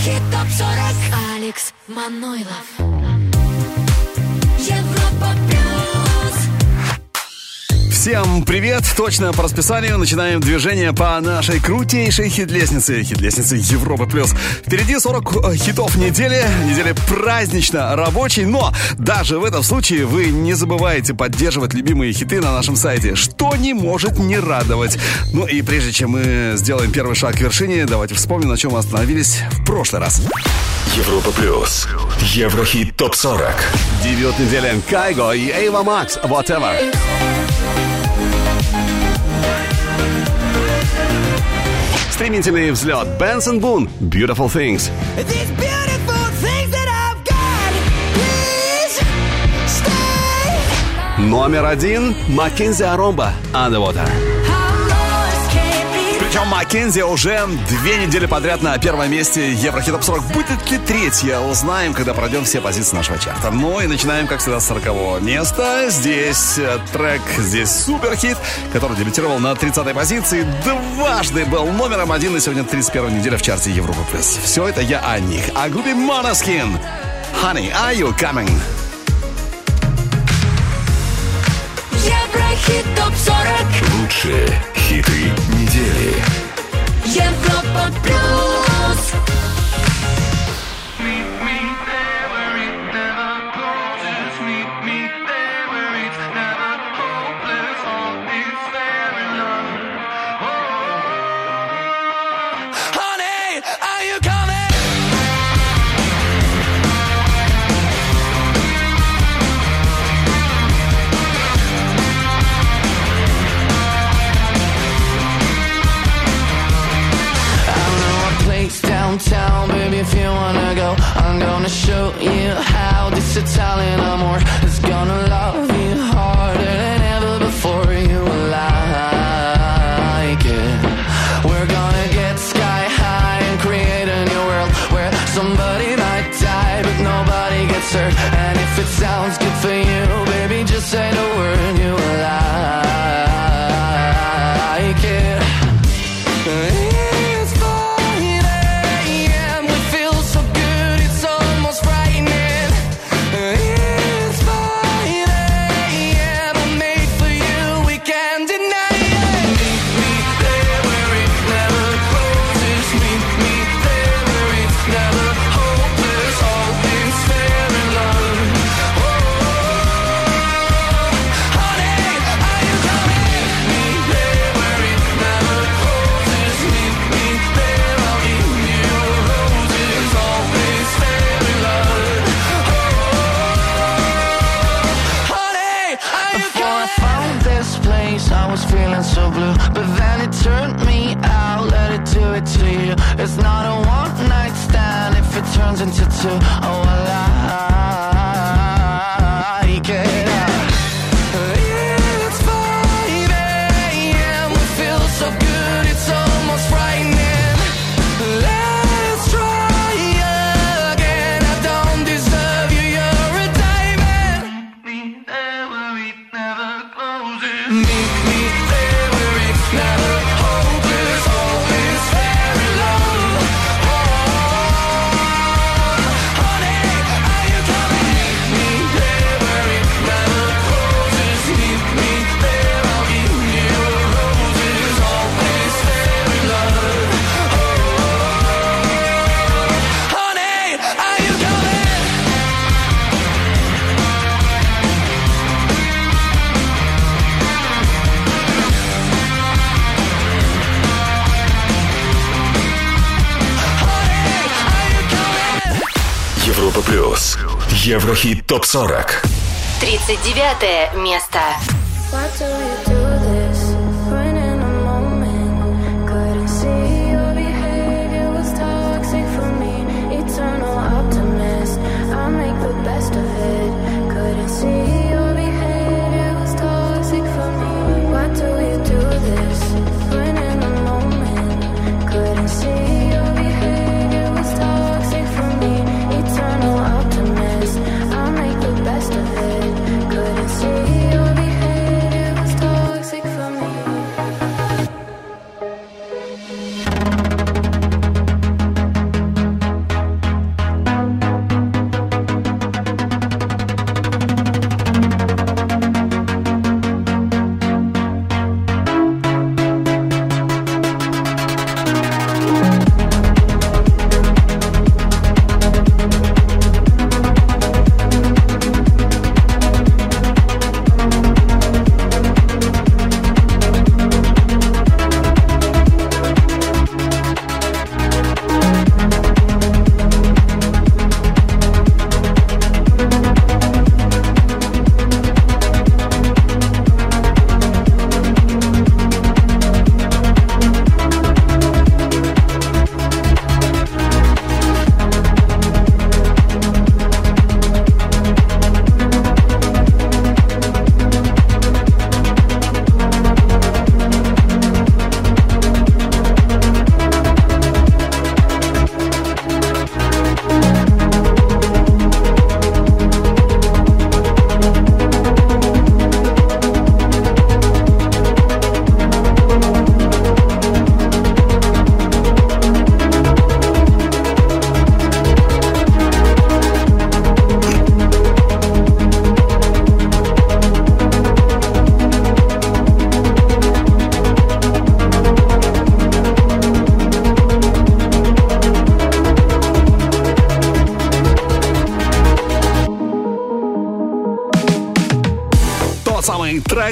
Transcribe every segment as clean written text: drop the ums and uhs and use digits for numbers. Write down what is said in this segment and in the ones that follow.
Еврохит ТОП-40. Алекс Манойлов. Европа плюс. Всем привет! Точно по расписанию начинаем движение по нашей крутейшей хит-лестнице Европы+. Впереди 40 хитов недели празднично рабочей, но даже в этом случае вы не забывайте поддерживать любимые хиты на нашем сайте, что не может не радовать. Ну и прежде чем мы сделаем первый шаг к вершине, давайте вспомним, на чем мы остановились в прошлый раз. Европа+. Еврохит ТОП-40. Дебют недели Кайго и Ava Max Whatever. Стремительный взлет Benson Boone Beautiful Things. Номер 1 Маккензи Аромба Underwater. Причем Маккензи уже 2 недели подряд на первом месте Еврохит ТОП-40. Будет ли третья, узнаем, когда пройдем все позиции нашего чарта. Ну и начинаем, как всегда, с 40-го места. Здесь трек, здесь суперхит, который дебютировал на 30-й позиции. Дважды был номером 1 на сегодня 31-я неделя в чарте Европа+. Все это я о них. О группе Måneskin. Honey, are you coming? Еврохит ТОП-40. Лучшие хиты недели. Европа плюс. Downtown, baby, if you wanna go, I'm gonna show you how this Italian amor is gonna love you harder than ever before. You will like it. We're gonna get sky high and create a new world where somebody might die but nobody gets hurt. And if it sounds good for you, baby, just say the word. You will like it. So blue, but then it turned me out. Let it do it to you. It's not a one night stand if it turns into two. Oh, I like it. It's 5 a.m. We feel so good, it's almost frightening. Let's try again. I don't deserve you, you're a diamond. Meet me there where it never closes. Meet me there. Never hopeless, always fair in love. Oh, honey, are you coming? Meet me there where it never closes. Meet me there, I'll give you roses, always fair in love. Oh, honey, are you coming? Европа+. Еврохит ТОП-40. 39 место. Best of it, couldn't see your behavior was toxic.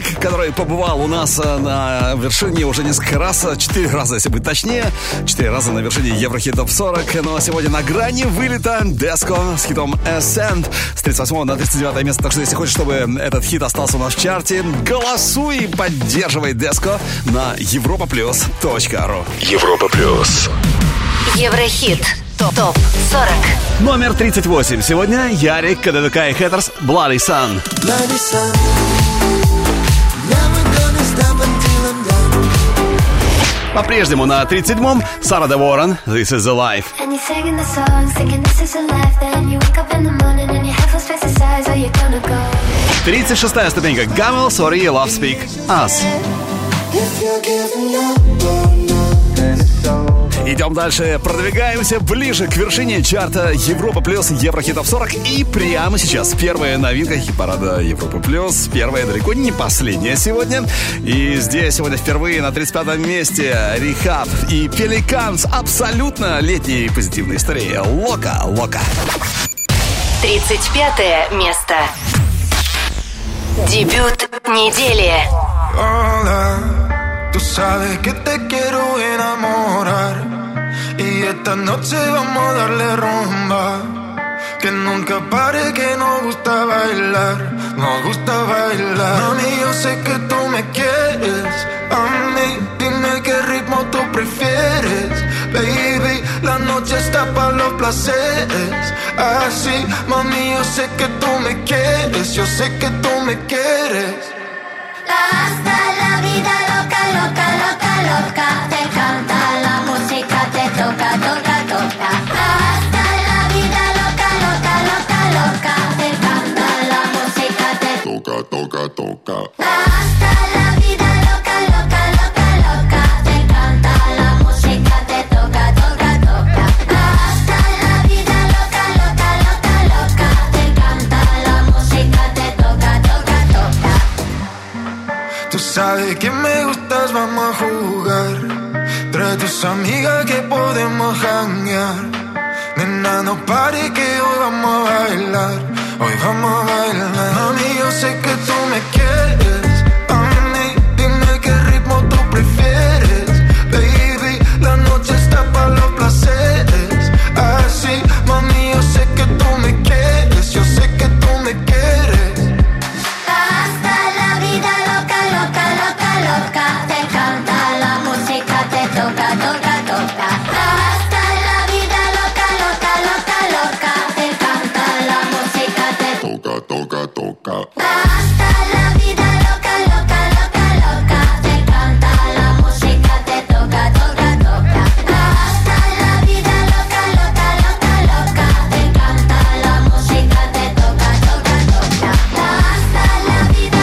трек, который побывал у нас на вершине уже несколько раз, 4 раза, если быть точнее, 4 раза на вершине Еврохит Топ 40, но сегодня на грани вылета Деско с хитом Ascend с 38 на 39 место. Так что, если хочешь, чтобы этот хит остался у нас в чарте, голосуй и поддерживай Деско на europaplus.ru. Европа плюс. Еврохит. Топ 40. Номер 38. Сегодня Ярик, КДДК и Хэттерс, Bloody Sun. По-прежнему на 37-м Сара Де Уоррен, This is the Life. 36-я ступенька Гамел, Sorry, Love Speak, Us. Идем дальше, продвигаемся ближе к вершине чарта Европа Плюс Еврохит Топ 40. И прямо сейчас первая новинка хит-парада Европа Плюс. Первая, далеко не последняя сегодня. И здесь сегодня впервые на 35-м месте Рехаб и Пеликан с абсолютно летней позитивной историей. Лока, Лока. 35 место. Дебют недели. Tú sabes que te quiero enamorar y esta noche vamos a darle rumba. Que nunca pare, que nos gusta bailar, nos gusta bailar. Mami, yo sé que tú me quieres, a mí dime qué ritmo tú prefieres. Baby, la noche está para los placeres. Así, mami, yo sé que tú me quieres, yo sé que tú me quieres. Hasta la vida loca, loca, loca, loca. Te canta la música, te toca, toca, toca. Hasta la vida loca, loca, loca, loca. Te canta la música, te toca, toca, toca. Hasta la vida loca, loca, loca, loca. Te canta la música, te toca, toca, toca. Hasta la vida loca, loca, loca, loca. Te canta la música, te toca, toca, toca. Tú sabes que me gustas, vamos a jugar. Trae tus amigas que podemos janguear. Nena, no pare que hoy vamos a bailar. Hoy vamos a bailar. Mami, yo sé que tú me quieres. A mí, dime qué ritmo tú prefieres. Baby, la noche está para los placeres. Así, mami, yo sé que tú me quieres. Yo sé que tú me quieres. Hasta la vida loca, loca, loca, loca. Te canta la música, te toca, toca, toca. Hasta la vida loca, loca, loca, loca. Te canta la música, te toca, toca, toca. Hasta la vida loca, loca, loca, loca. Te canta la música, te toca, toca, toca. Hasta la vida loca, loca, loca, loca. Te canta la música, te toca, toca, toca. Hasta la vida,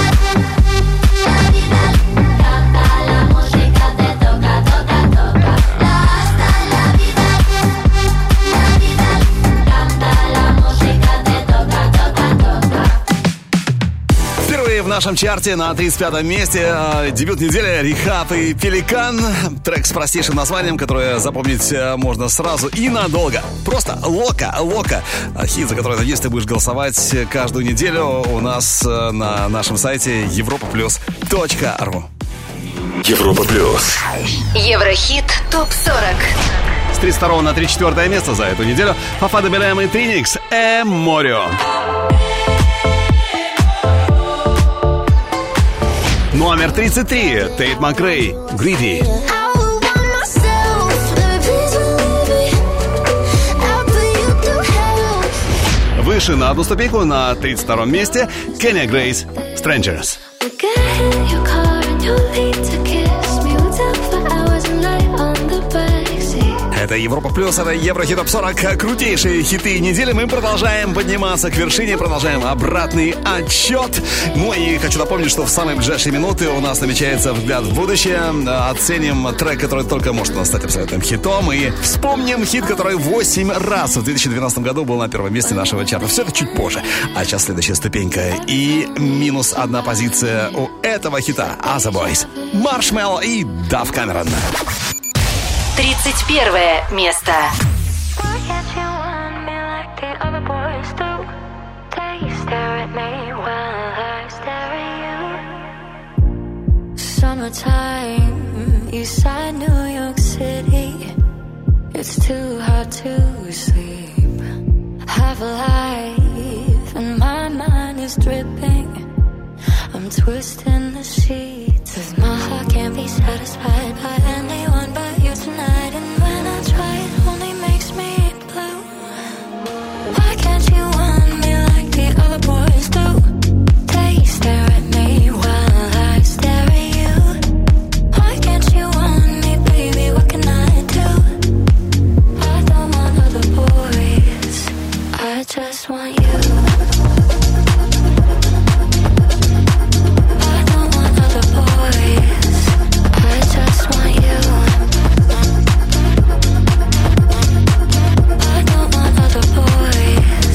canta la música, te toca, toca, toca. Hasta la vida, canta la música, te toca, toca, toca. Впервые в нашем чарте на 35-м месте дебют недели Рехаб и Пеликан. Трек с простейшим названием, которое запомнить можно сразу и надолго. Просто Лока, Лока. Хит, за который, надеюсь, ты будешь голосовать каждую неделю у нас на нашем сайте europaplus.ru. Европа плюс. Еврохит Топ 40. С 32 на 34 место за эту неделю Фафа де Белем и Триникс Морио. Номер 33 Тейт Макрей Greedy. Выше на одну ступеньку на 32 месте Кенни Грейс Strangers. Это Европа Плюс, это Еврохит Топ 40. Крутейшие хиты недели. Мы продолжаем подниматься к вершине, продолжаем обратный отсчет. Ну и хочу напомнить, что в самые ближайшие минуты у нас намечается взгляд в будущее. Оценим трек, который только может стать абсолютным хитом. И вспомним хит, который 8 раз в 2012 году был на первом месте нашего чарта. Все это чуть позже. А сейчас следующая ступенька. И минус одна позиция у этого хита. Other Boys, Маршмелло и Дав Камерон. 31 место. beside New York City. It's too hard to sleep. Half alive and my mind is dripping. I'm twisting the sheets, 'cause my heart can't be satisfied by anyone but you tonight. And when I try, it only makes me blue. Why can't you want me like the other boys do? They stare at me while I stare at you. Why can't you want me, baby? What can I do? I don't want other boys, I just want you. I don't want other boys, I just want you. I don't want other boys.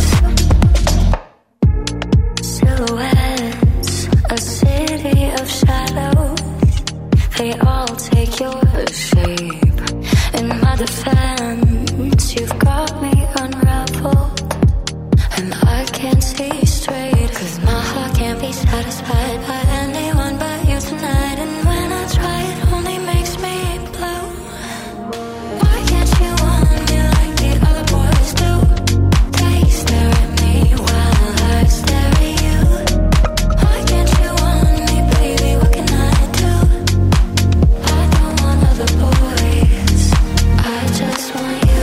Silhouettes, a city of shadows, they all take your shape. In my defense, you've got me unraveled, and I can't see straight, 'cause my heart can't be satisfied by anyone but you tonight. And when I try, it only makes me blue. Why can't you want me like the other boys do? They stare at me while I stare at you. Why can't you want me, baby? What can I do? I don't want other boys, I just want you.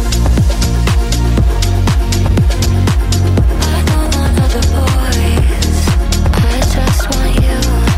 I don't want other boys, I just want you.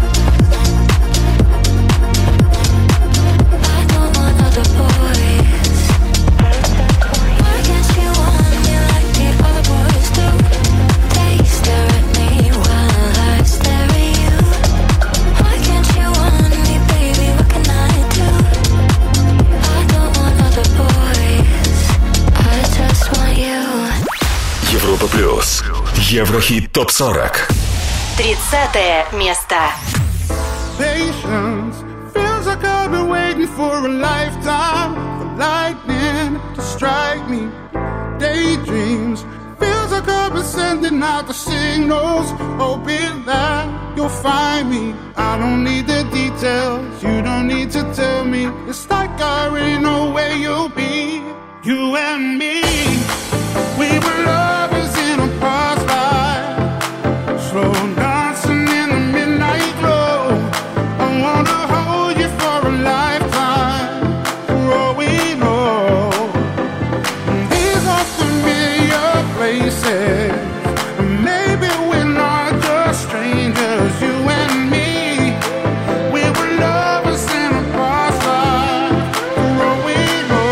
I don't want other boys, why can't you want me like the other boys do? They stare at me while I stare at you. Why can't you want me, baby? What can I do? I don't want other boys, I just want you. Европа плюс. Еврохит ТОП-40. 30 место. Patience feels like I've been waiting for a lifetime for lightning to strike me. Daydreams feels like I've been sending out the signals, hoping that you'll find me. I don't need the details, you don't need to tell me. It's like I already know where you'll be. You and me, we were lovers in a past life, slow dancing in the midnight glow. I wanna hold you for a lifetime, for all we know. These are familiar places, and maybe we're not just strangers. You and me, we were lovers in a past life, for all we know.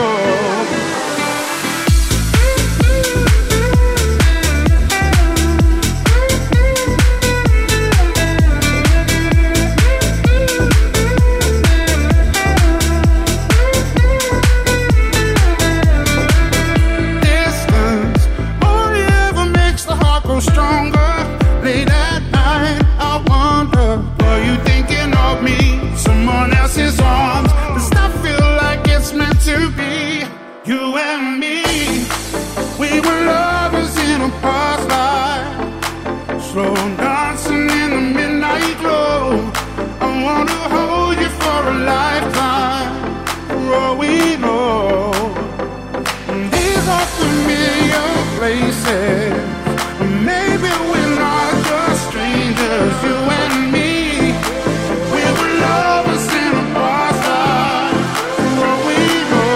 Distance only ever makes the heart grow stronger. Late at night, I wonder, were you thinking of me? Someone else's arms. Does that feel like it's meant to be? You and me, we were lovers in a past life, slow dancing in the midnight glow. I wanna hold you for a lifetime, for all we know. These are familiar places, maybe we're not just strangers. You and me, we were lovers in a past life, for all we know.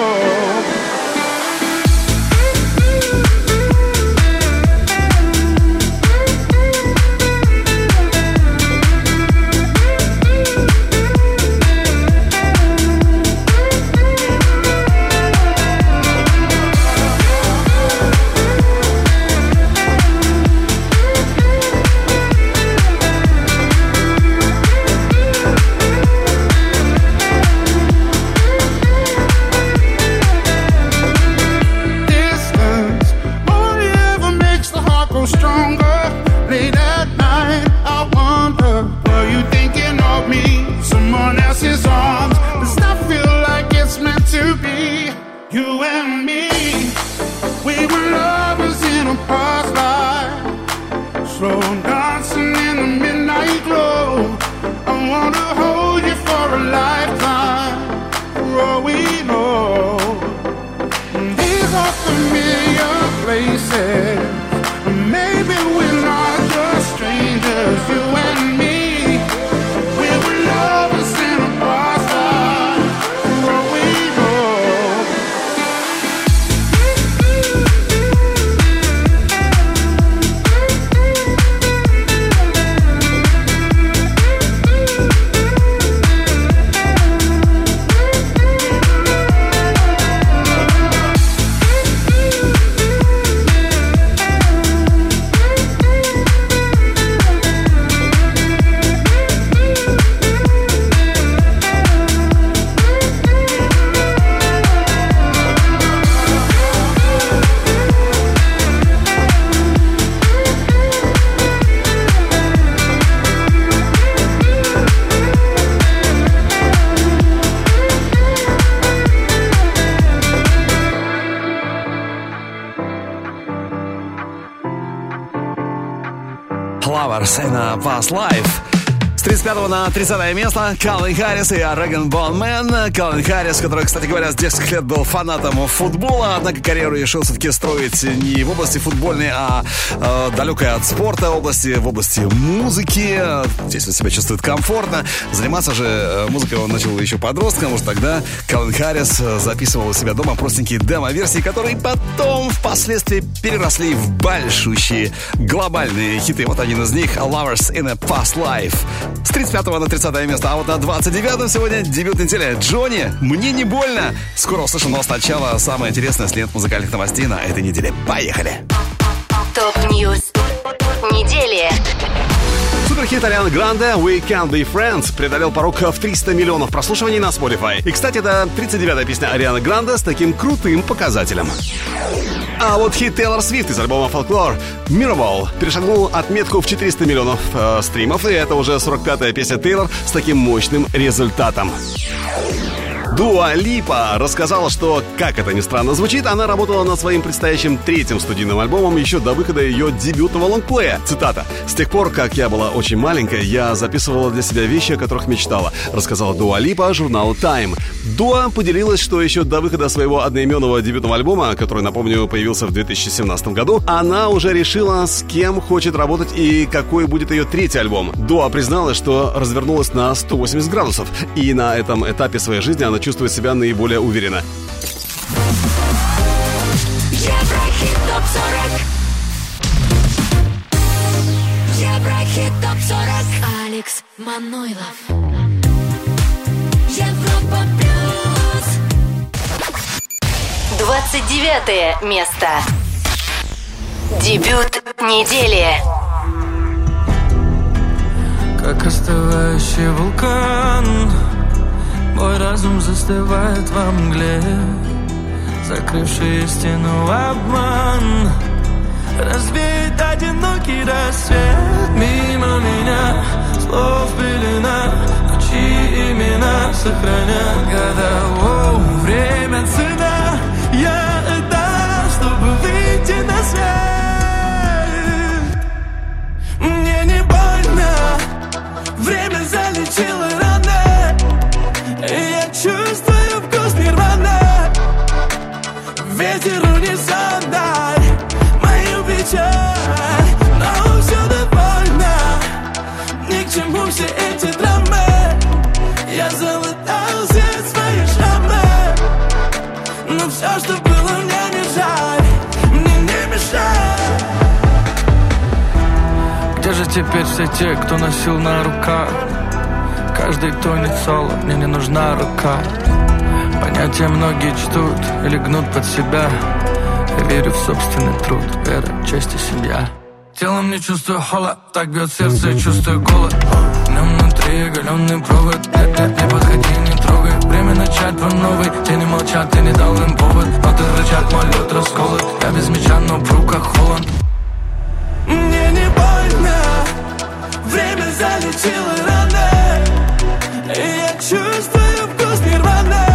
Distance only ever makes the heart grow stronger. Late at night, I wonder, were you thinking of me? Someone else's arms. Does that feel like it's meant to be? You and me, we were lovers in a past life, slow dancing in the midnight glow. I wanna hold you for a lifetime, places. Maybe we're not just strangers, you and me. We were lovers in a past life, where we go. Flowers in a Past Life. С 35 на 30 место Калвин Харрис и Реган Бонмен. Калвин Харрис, который, кстати говоря, с детских лет был фанатом футбола, однако карьеру решил все-таки строить не в области футбольной, а далекой от спорта области, в области музыки. Здесь он себя чувствует комфортно. Заниматься же музыкой он начал еще подростком, уж тогда Калвин Харрис записывал у себя дома простенькие демо-версии, которые потом впоследствии переросли в большущие глобальные хиты. Вот один из них — Lovers in a Past Life. С 35 на 30 место, а вот на 29-м сегодня дебют недели. Джонни, «Мне не больно». Скоро услышим, но сначала самое интересное с лент музыкальных новостей на этой неделе. Поехали! ТОП-ньюс недели. Суперхит Арианы Гранде «We Can't Be Friends» преодолел порог в 300 миллионов прослушиваний на Spotify. И, кстати, это 39-я песня Арианы Гранде с таким крутым показателем. А вот хит Тейлор Свифт из альбома «Folklore» «Mirrorball» перешагнул отметку в 400 миллионов стримов, и это уже 45-я песня Тейлор с таким мощным результатом. Дуа Липа рассказала, что, как это ни странно звучит, она работала над своим предстоящим третьим студийным альбомом еще до выхода ее дебютного лонгплея. Цитата: «С тех пор, как я была очень маленькая, я записывала для себя вещи, о которых мечтала», рассказала Дуа Липа журналу Time. Дуа поделилась, что еще до выхода своего одноименного дебютного альбома, который, напомню, появился в 2017 году, она уже решила, с кем хочет работать и какой будет ее третий альбом. Дуа призналась, что развернулась на 180 градусов, и на этом этапе своей жизни она чувствует себя наиболее уверенно. Еврохит ТОП-40. Еврохит ТОП-40. Алекс Манойлов. Европа плюс. 29 место. Дебют недели. Как остывающий вулкан, мой разум застывает во мгле, закрывший истину обман. Развеет одинокий рассвет мимо меня, слов пелена, ночи имена сохранят года. Время цена, я отдам, чтобы выйти на свет. Мне не больно, время залечило раны, и я чувствую вкус нирваны. Ветер унисон, дай мою печаль, но все довольно, ни к чему все эти драмы. Я залатал все свои шрамы, но все, что было, мне не жаль, мне не мешай. Где же теперь все те, кто носил на руках? Каждый тонет соло, мне не нужна рука. Понятия многие чтут или гнут под себя. Я верю в собственный труд, вера, честь и семья. Телом не чувствую холод, так бьет сердце и чувствую голод. В нем внутри оголенный провод, не подходи, не трогай. Время начать по новой, те не молчат, ты не дал им повод. Но ты рычат, мой лед расколот, я без меча, но пруд как Холланд. Мне не больно, время залечило раны, и я чувствую вкус нирваны.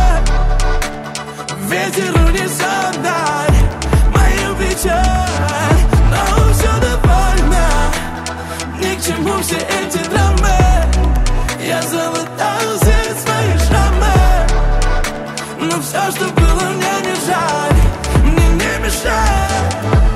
Ветер унисон, дай мою печаль, но все довольно, ни к чему все эти драмы. Я залатал все свои шрамы, но все, что было, мне не жаль, мне не мешай.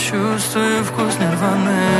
чувствую вкус нирваны.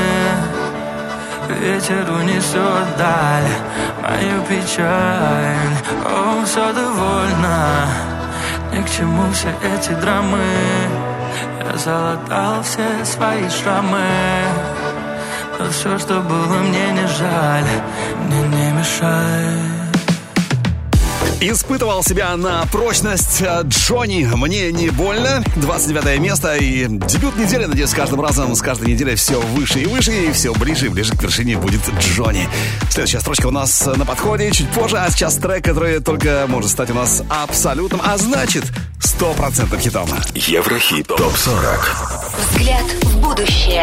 Ветер унесет вдаль мою печаль. О, все довольно, ни к чему все эти драмы. Я залатал все свои шрамы, но все, что было, мне не жаль, мне не мешай. Испытывал себя на прочность Джонни. Мне не больно. 29 место и дебют недели. Надеюсь, с каждым разом, с каждой неделей все выше и выше, и все ближе и ближе к вершине будет Джонни. Следующая строчка у нас на подходе чуть позже. А сейчас трек, который только может стать у нас абсолютным, а значит 100% хитом. Еврохит ТОП-40. Взгляд в будущее.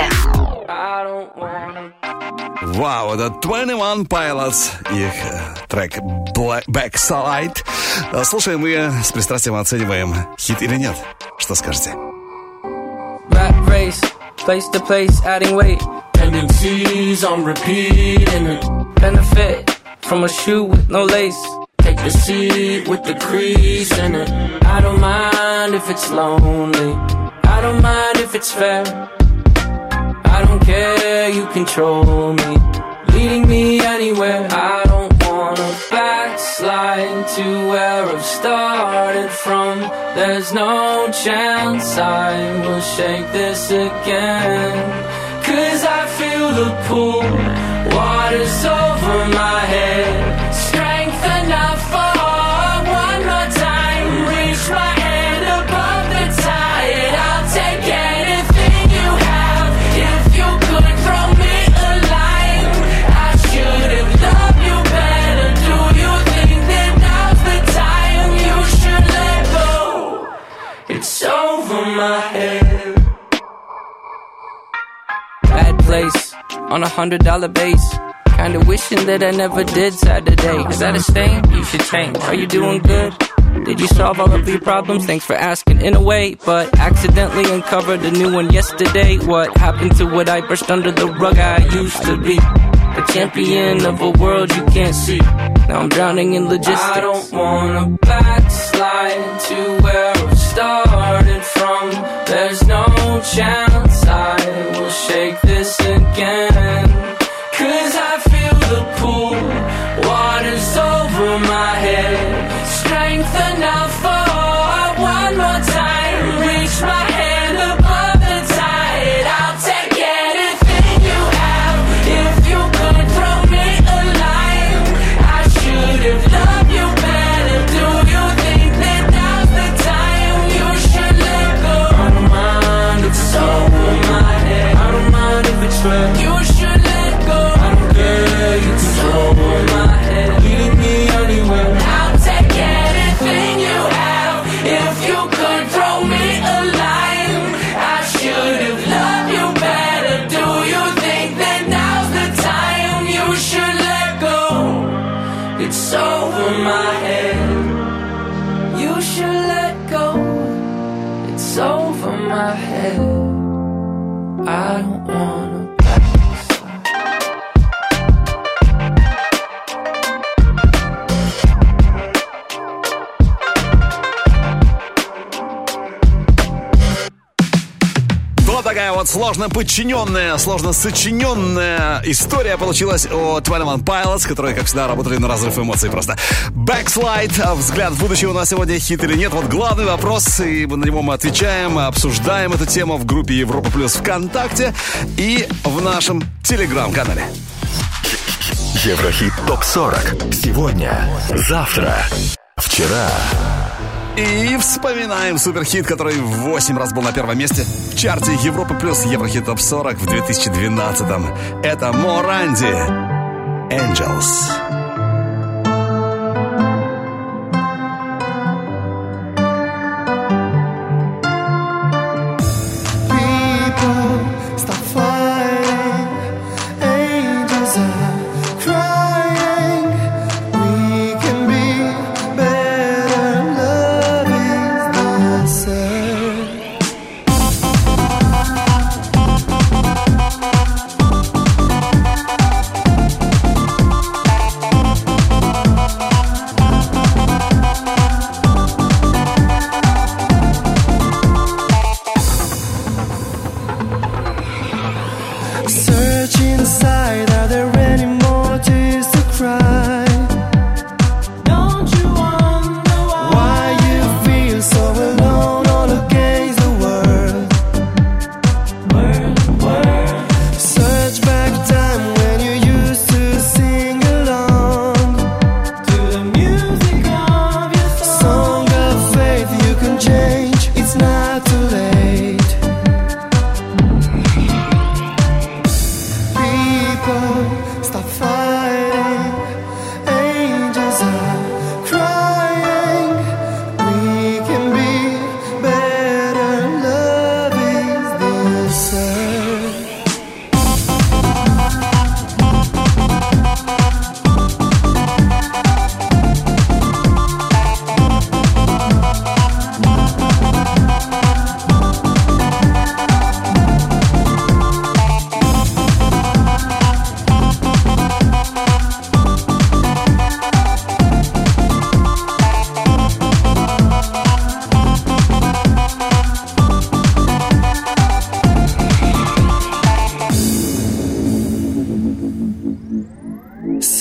Вау, это 21 Pilots, их трек Backslide. Слушаем и с пристрастием оцениваем, хит или нет. Что скажете? Rap race, place to place, adding weight. Tendencies on repeat and benefit from a shoe with no lace. Take the seat with the crease in it. I don't mind if it's lonely. I don't mind if it's fair. I don't care, you control me, leading me anywhere. I don't wanna backslide to where I've started from. There's no chance I will shake this again. 'Cause I feel the pull, water's over my head. Strength enough for one more time. Reach my hand above the tide. I'll take anything you have. If you could throw me a line, I should have loved you better. Do you think that now's the time you should let go? It's over my head. Bad place on $100 base. Kinda wishing that I never did Saturday. Is that a stain? You should change. Are you doing good? Did you solve all of your problems? Thanks for asking in a way, but accidentally uncovered a new one yesterday. What happened to what I brushed under the rug I used to be? A champion of a world you can't see. Now I'm drowning in logistics. I don't wanna backslide to where I've started from. There's no chance I will shake this again. 'Cause I feel the pull, water's over my head. Strength enough for one more time. Reach my hand above the tide. I'll take anything you have. If you could throw me a line, I should have loved you better. Do you think that now's the time you should let go? I don't mind, it's over my head. I don't mind if it's fair. You should let go. I don't care, you can throw my head. Lead me anywhere. I'll take anything you have. If you could throw me a line, I should have loved you better. Do you think that now's the time you should let go? It's over my head. You should let go. It's over my head. I don't wanna. Такая вот сложно подчиненная, сложно сочиненная история получилась о 21 Pilots, которые, как всегда, работали на разрыв эмоций просто. Backslide, взгляд в будущее у нас сегодня, хит или нет? Вот главный вопрос, и на него мы отвечаем, обсуждаем эту тему в группе Европа Плюс ВКонтакте и в нашем Телеграм-канале. Еврохит ТОП-40. Сегодня, завтра, вчера. И вспоминаем суперхит, который 8 раз был на первом месте в чарте Европы Плюс Еврохит ТОП-40 в 2012-м. Это Моранди, Angels.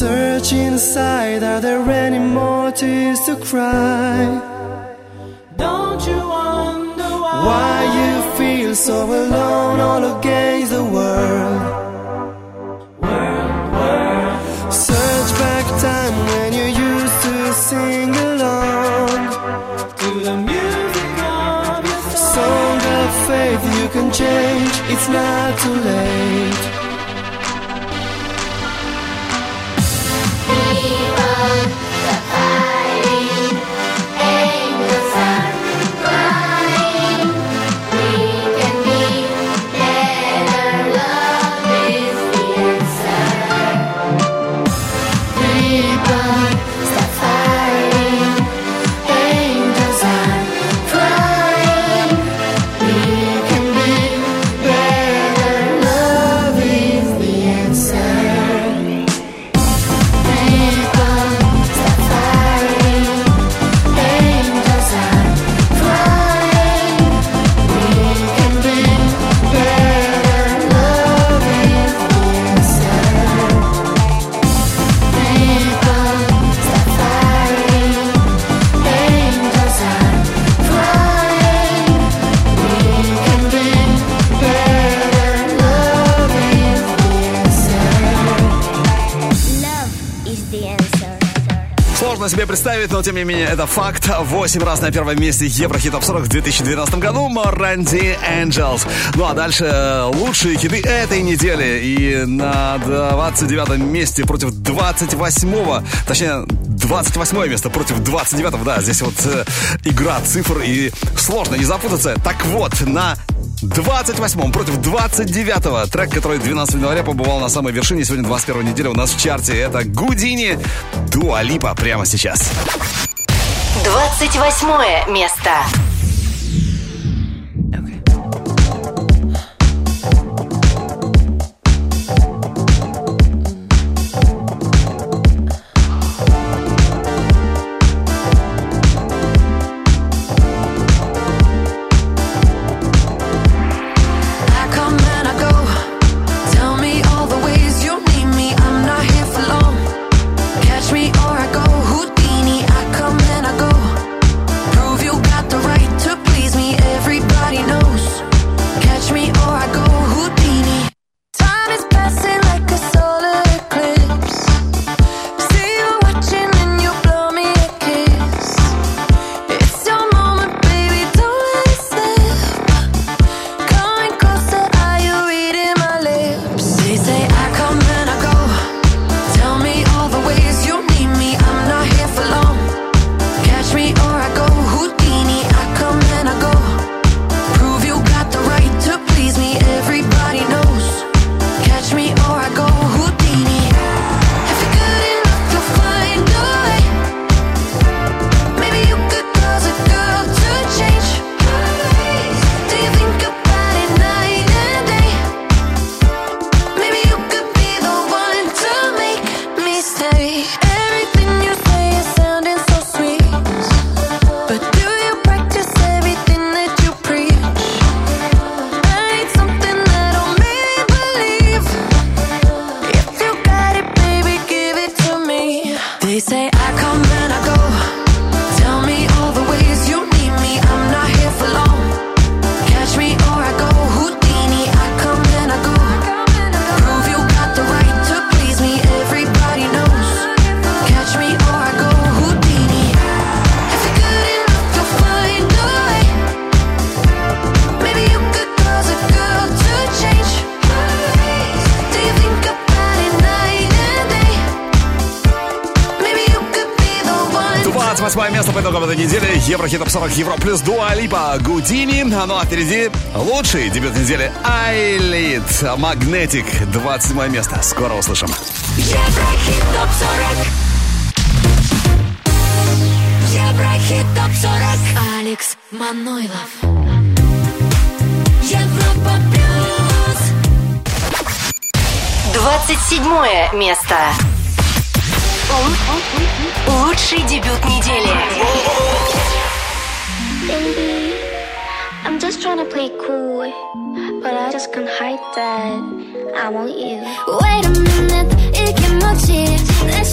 Search inside, are there any more tears to cry? Don't you wonder why you feel so alone all against the world? Search back time when you used to sing along to the music of your song of faith. You can change, it's not too late. Себе представить, но тем не менее это факт. 8 раз на первом месте Еврохит Топ 40 в 2012 году. Моранди Angels. Ну а дальше лучшие хиты этой недели. И на 29-м месте против 28-го, точнее 28-е место против 29-го. Да, здесь вот игра цифр и сложно не запутаться. Так вот, на 28-м против 29-го трек, который 12 января побывал на самой вершине. Сегодня 21 неделя у нас в чарте. Это Гудини, Дуа Липа прямо сейчас. 28 место. Место по итогам этой недели. Еврохит Топ 40 Европлюс, Дуа Липа, Гудини. Ну а впереди лучший дебют недели Айлит, Магнетик, 27 место. Скоро услышим. Еврохит Топ 40. Еврохит Топ 40. Алекс Манойлов. Европа плюс. 27 место. Лучший дебют недели. Baby, I'm just trying to play cool, but I just can't hide that I want you. Wait a minute, 이게 뭐지? 내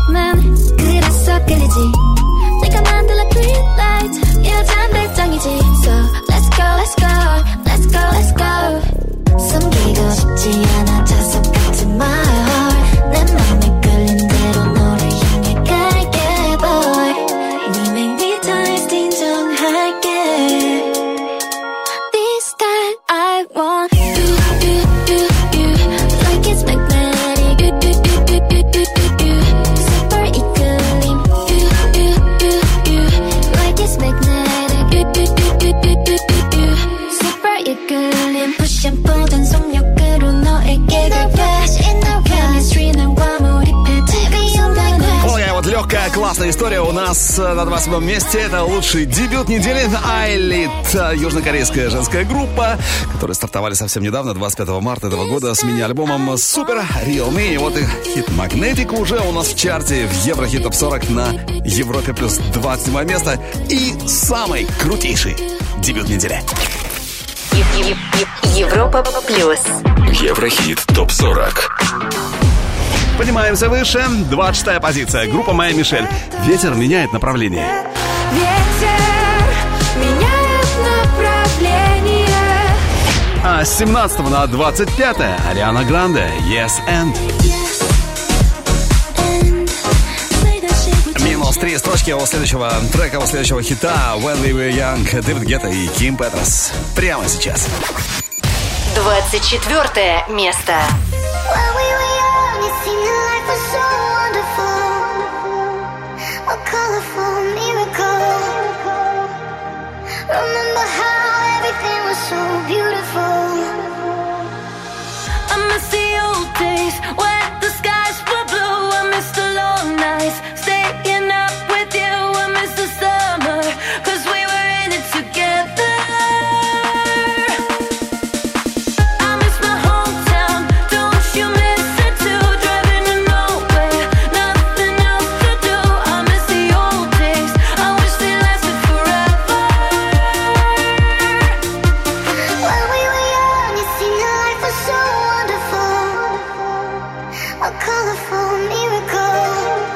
난 그래서 끌리지 내가 만들어 green light 여잔 별장이지 So let's go let's go let's go let's go 숨기고 싶지 않아 자석 같은 my heart 내 맘에 끌린 대로 너를 향해 갈게 boy We make me times 인정할게 This time I want you like it's magnetic super 이끌림 like it's magnetic super 이끌림 push and pull 전속력으로 너에게 갈게 chemistry 나와 몰입해 지금 순간에 Такая вот легкая, классная история у нас на 27-м месте. Это лучший дебют недели. iLit, южнокорейская женская группа, которые стартовали совсем недавно, 25 марта этого года, с мини-альбомом Super Real Me. И вот их хит Magnetic уже у нас в чарте в Еврохит Топ 40 на Европе плюс 27 место. И самый крутейший дебют недели. Европа плюс. Еврохит Топ 40. Поднимаемся выше. 26-я позиция. Группа Моя Мишель. Ветер меняет направление. ветер меняет направление А с 17 на 25 Ариана Гранде. Yes and. Минус 3 строчки у следующего трека, у следующего хита When We Were Young, Дэвид Гетта и Ким Петрос. Прямо сейчас. 24 место. When we were young, it seemed that life was so wonderful, a colorful miracle. Remember how everything was so beautiful. I miss the old days when the skies were blue. I miss the long nights staying up with you. I miss the summer 'cause we were in it together. I miss my hometown, don't you miss it too? Driving to nowhere, nothing else to do. I miss the old days, I wish they lasted forever. When we were young, it seemed that life was so wonderful, a colorful miracle.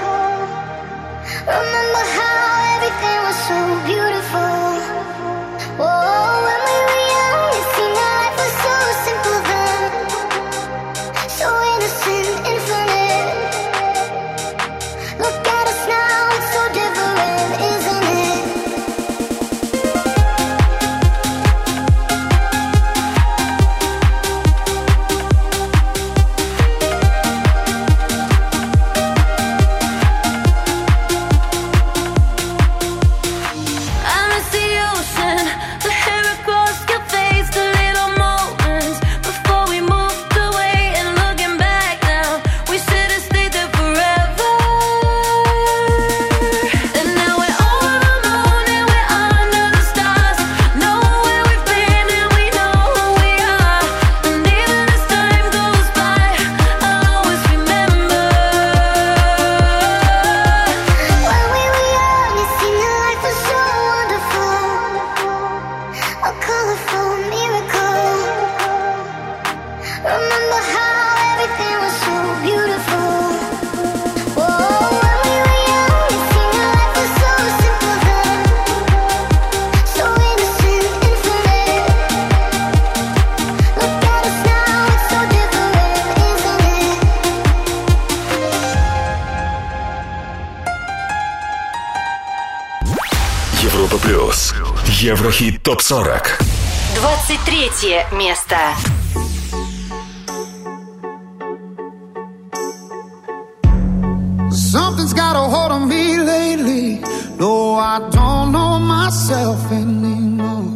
Remember how everything was so beautiful. Oh, when we were young, it seemed that life was so simple then, so innocent, infinite. Look at us now, it's so different, isn't it? I miss the ocean, the hair across your face, the little moments before we moved away. And looking back now, we should have stayed there forever. And now we're over the moon and we're under the stars. Know where we've been and we know who we are. And even as time goes by, I'll always remember. When we were young, it seemed that life was so wonderful, a colorful miracle. Remember how everything was so beautiful. Oh, when we were young, it seemed that life was so simple then, so innocent, infinite. Look at us now, it's so different, isn't it? Европа плюс. Еврохит Топ 40. 23 место. Something's got a hold on me lately. No, I don't know myself anymore.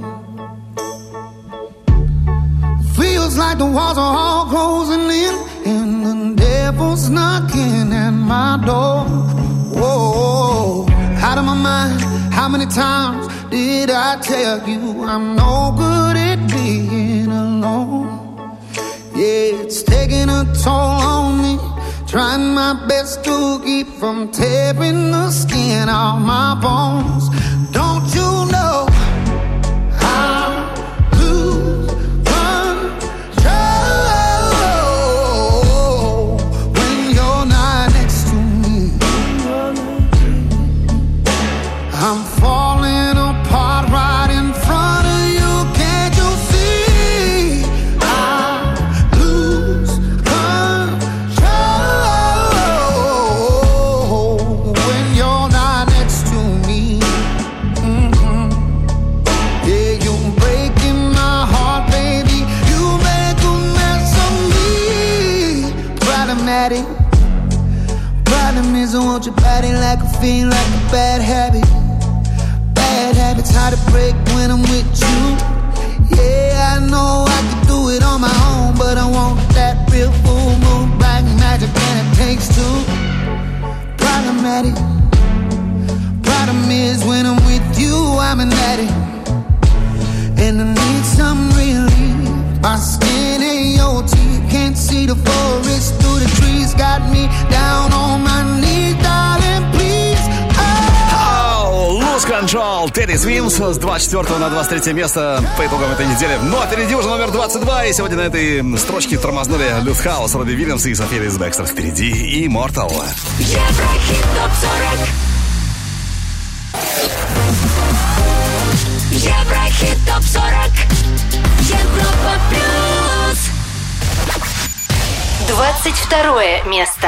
Feels like the walls are all closing in, and the devil's knocking at my door. Whoa, out of my mind. How many times did I tell you I'm no good at being alone? Yeah, it's taking a toll on me. Trying my best to keep from tearing the skin off my bones. Don't you know I lose control when you're not next to me? I'm at it. Problem is I want your body like a fiend, like a bad habit. Bad habits hard to break when I'm with you. Yeah, I know I can do it on my own, but I want that real full moon, black magic, and it takes two. Problematic. Problem is when I'm with you, I'm an addict, and I need some relief. My skin ain't your teeth, can't see the forest through the trees. Got me down on my knees, darling, please. Lose Control, Teddy Свимс с 24 на 23 место по итогам этой недели. Ну а впереди уже номер 22. И сегодня на этой строчке тормознули Люфтхаус, Робби Уильямс и София Лис Бекстер. Впереди Immortal. Еврохит ТОП-40. Еврохит ТОП-40. Европа плюс. 22 место.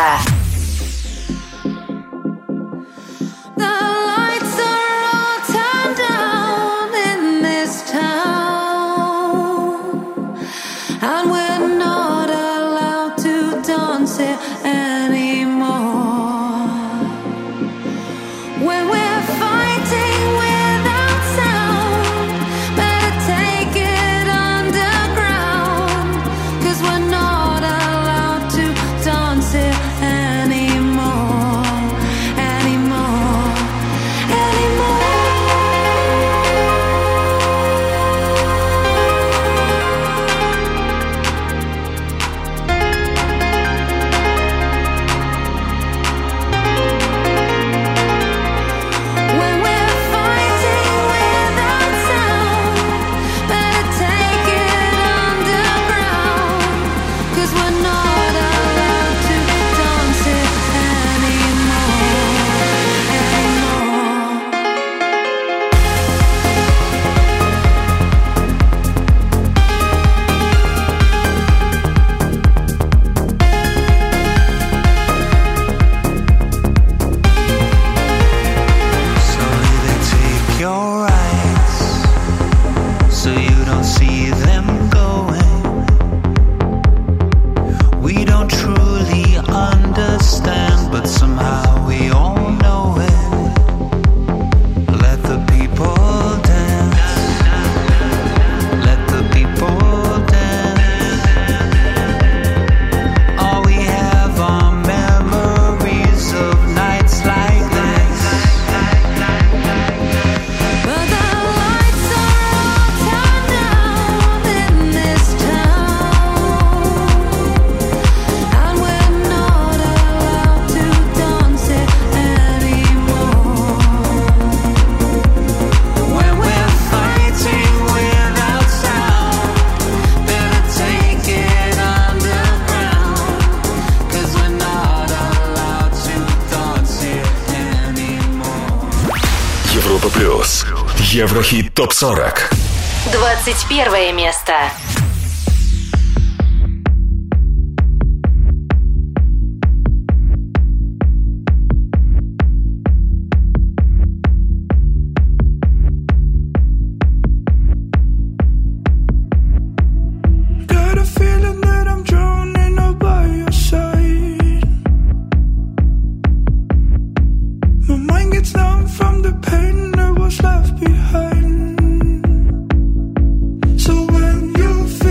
Еврохит ТОП-40. 21 место. Left behind. So when you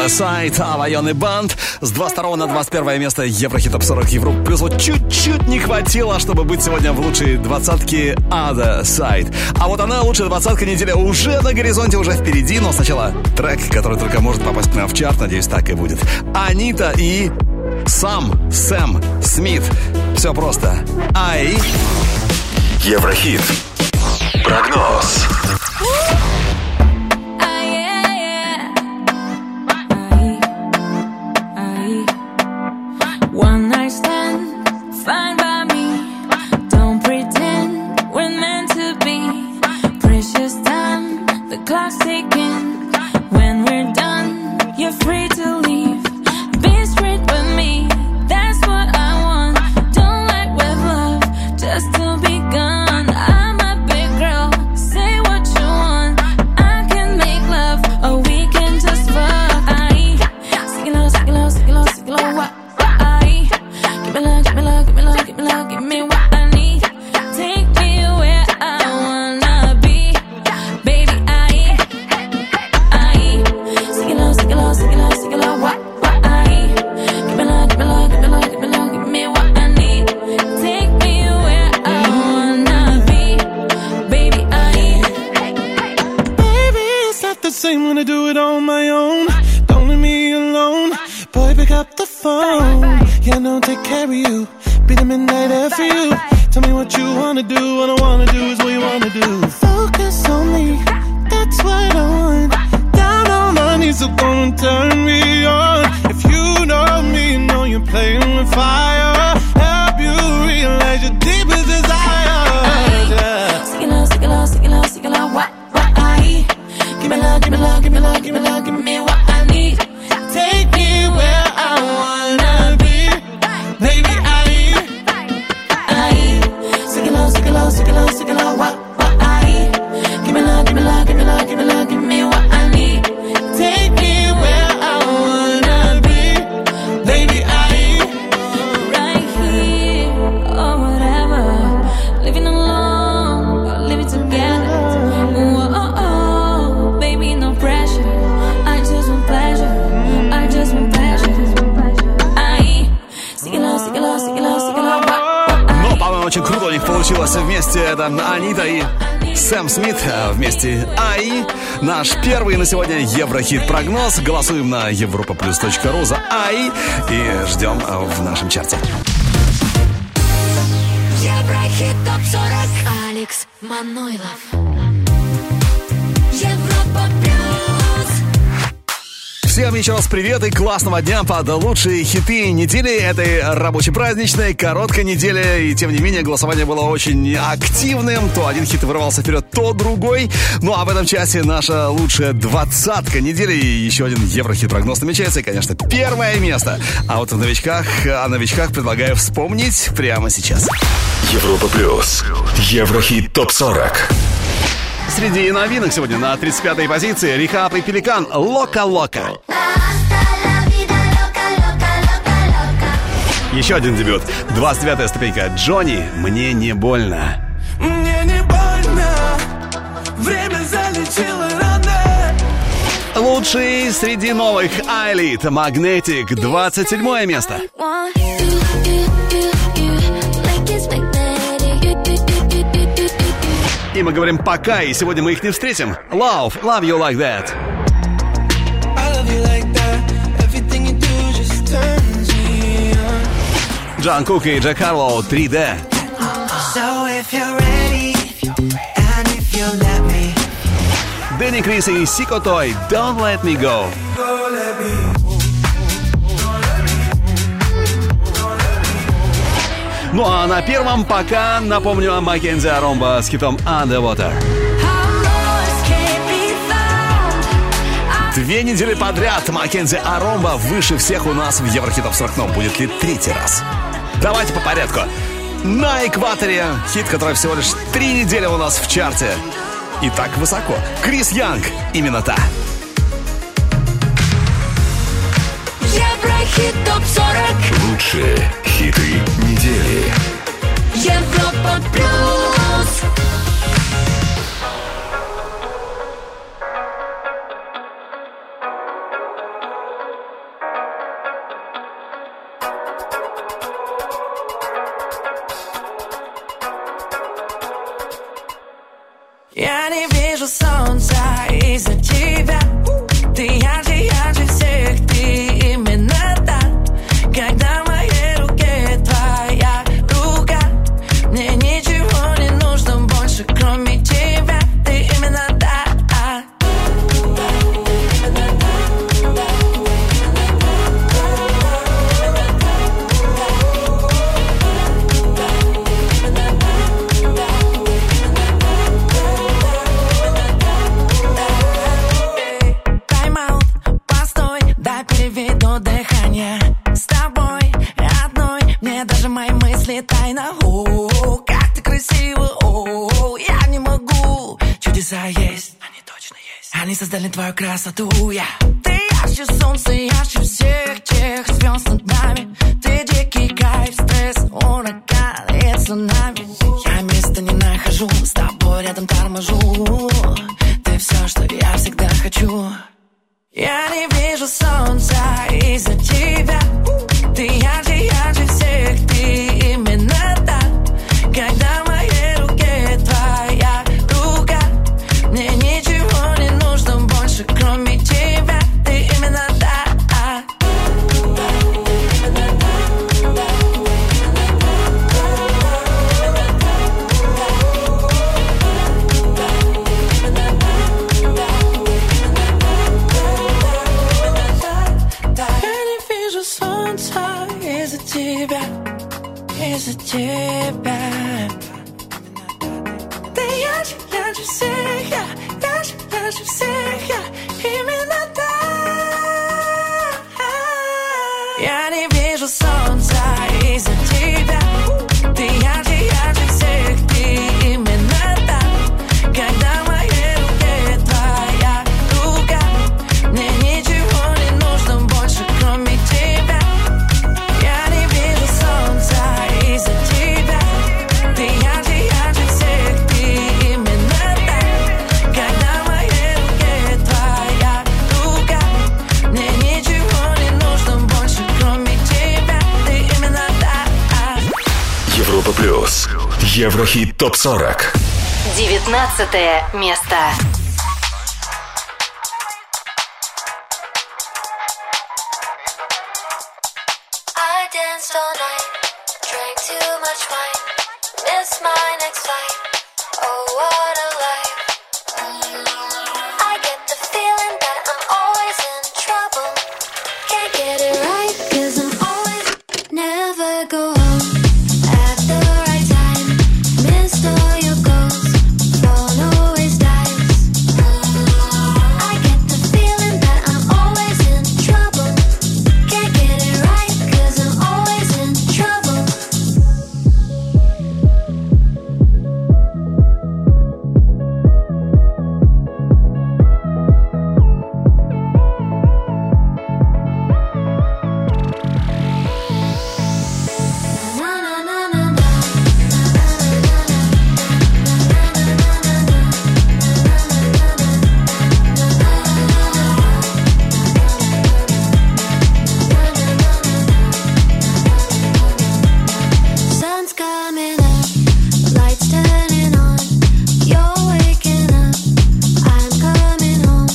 Other Side, Авайон и Банд. С 22 на 21 место Еврохит Топ 40 Европа Плюс. Вот чуть-чуть не хватило, чтобы быть сегодня в лучшей двадцатке Other Side. А вот она, лучшая двадцатка недели, уже на горизонте, уже впереди. Но сначала трек, который только может попасть к нам в чарт. Надеюсь, так и будет. Анита и Сэм Смит. Все просто. Ай. Еврохит. Прогноз. One night stand, fine by me. Don't pretend we're meant to be. Precious time, the clock's ticking. When we're done, you're free to leave. Be straight with me, that's what I want. Don't like with love, just to be gone. I'm a big girl, say what you want. I can make love, or we can just fuck. Aye, stick it low, stick it low, stick it low, stick it low. What? Give me what I need. Take me where I wanna be. Baby, sing it low, sing it low, sing it low, sing it low. What I give me love, give me love, give me love, give me love, give me what I need. Take me where I wanna be. Baby, Baby, it's not the same when I do it on my own. Don't leave me alone. Boy, pick up the phone. Yeah, no, take care of you. Be the midnight air for you. Tell me what you wanna do. What I wanna do is what you wanna do. Focus on me, that's what I want. Down on my knees, so go and turn me on. If you know me, you know you're playing with fire. Help you realize your deepest desire. sing it low, sing it low, sing it low, sing it low. What I give me love, give me love, give me love, give me love, give me what I need. Take me where I wanna be. Baby, sing it low, sing it low, sing it low, sing it low. What I give me love, give me love, give me love, give me love, give me what I need. Take me where I wanna be. Baby, right here or whatever. Living alone or living together. Whoa, baby, no pressure. I just want pleasure. I just want pleasure. Sing it low, sing it low, sing it low, sing it low. Но, по-моему, очень круто у них получилось вместе. Это Анита и Сэм Смит вместе Ай. Наш первый на сегодня Еврохит-прогноз. Голосуем на europaplus.ru за Ай и ждем в нашем чарте. Еврохит Топ 40. Алекс Манойлов. Европа Плюс. Всем еще раз привет и классного дня под лучшие хиты недели этой рабоче-праздничной короткой недели. И тем не менее голосование было очень активным. То один хит вырывался вперед, то другой. Ну а в этом часе наша лучшая двадцатка недели. И еще один Еврохит-прогноз намечается. И, конечно, первое место. А вот о новичках предлагаю вспомнить прямо сейчас. Европа Плюс. Еврохит Топ 40. Среди новинок сегодня на 35-й позиции Рихаб и Пеликан «Лока-Лока». Еще один дебют. 29-я ступенька Джонни «Мне не больно». мне не больно. Время залечило раны. Лучший среди новых Айлит «Магнетик». 27-е место. И мы говорим пока, и сегодня мы их не встретим. Love You Like That. Джан Кук и Джек Харлоу 3D. Дэнни Крис и Сико Той Don't Let Me Go. Ну а на первом пока напомню о Маккензи Аромба с хитом Underwater. 2 недели подряд Маккензи Аромба выше всех у нас в Еврохит Топ 40. Но будет ли третий раз? Давайте по порядку. На экваторе хит, который всего лишь 3 недели у нас в чарте. И так высоко. Крис Янг, именно та. Еврохит Топ 40. Лучшие хиты недели. Европа Плюс. вижу солнца из-за тебя. Ты ярче всех, ты именно та. Когда в моей руке твоя рука, мне ничего не нужно больше, кроме тебя. Ты именно та. Тайна, о, как ты красива, о, я не могу. Чудеса есть, они точно есть. Они создали твою красоту, Ты ярче солнца, ярче всех тех звезд над нами. Ты дикий кайф, стресс, ураган и цунами. Я места не нахожу, с тобой рядом торможу. Ты все, что я всегда хочу. Я не вижу солнца из-за тебя. Ты ярче всех, ты именно та. Когда в моей руке твоя рука, мне ничего не нужно больше, кроме тебя. Ты именно та. Из-за тебя ты ярче всех, ярче всех, именно так. Я не вижу солнца из-за тебя. Ты ярче всех, ты именно так. Когда в моей руке твоя рука, мне ничего не нужно больше, кроме тебя. Я не вижу солнца из-за тебя. Ты ярче всех, ты именно так. Когда в моей руке твоя рука, мне ничего не нужно больше, кроме тебя. Ты именно так. Европа плюс. Еврохит ТОП-40. 19 место. I danced all night, drank too much wine, missed my next flight. Oh, what a life. I get the feeling that I'm always in trouble. Can't get it right, 'cause I'm always never go home at the right time. Missed all your goals, phone always dies. I get the feeling that I'm always in trouble. Can't get it right, 'cause I'm always in trouble. Sun's coming up, lights turning on. You're waking up, I'm coming home.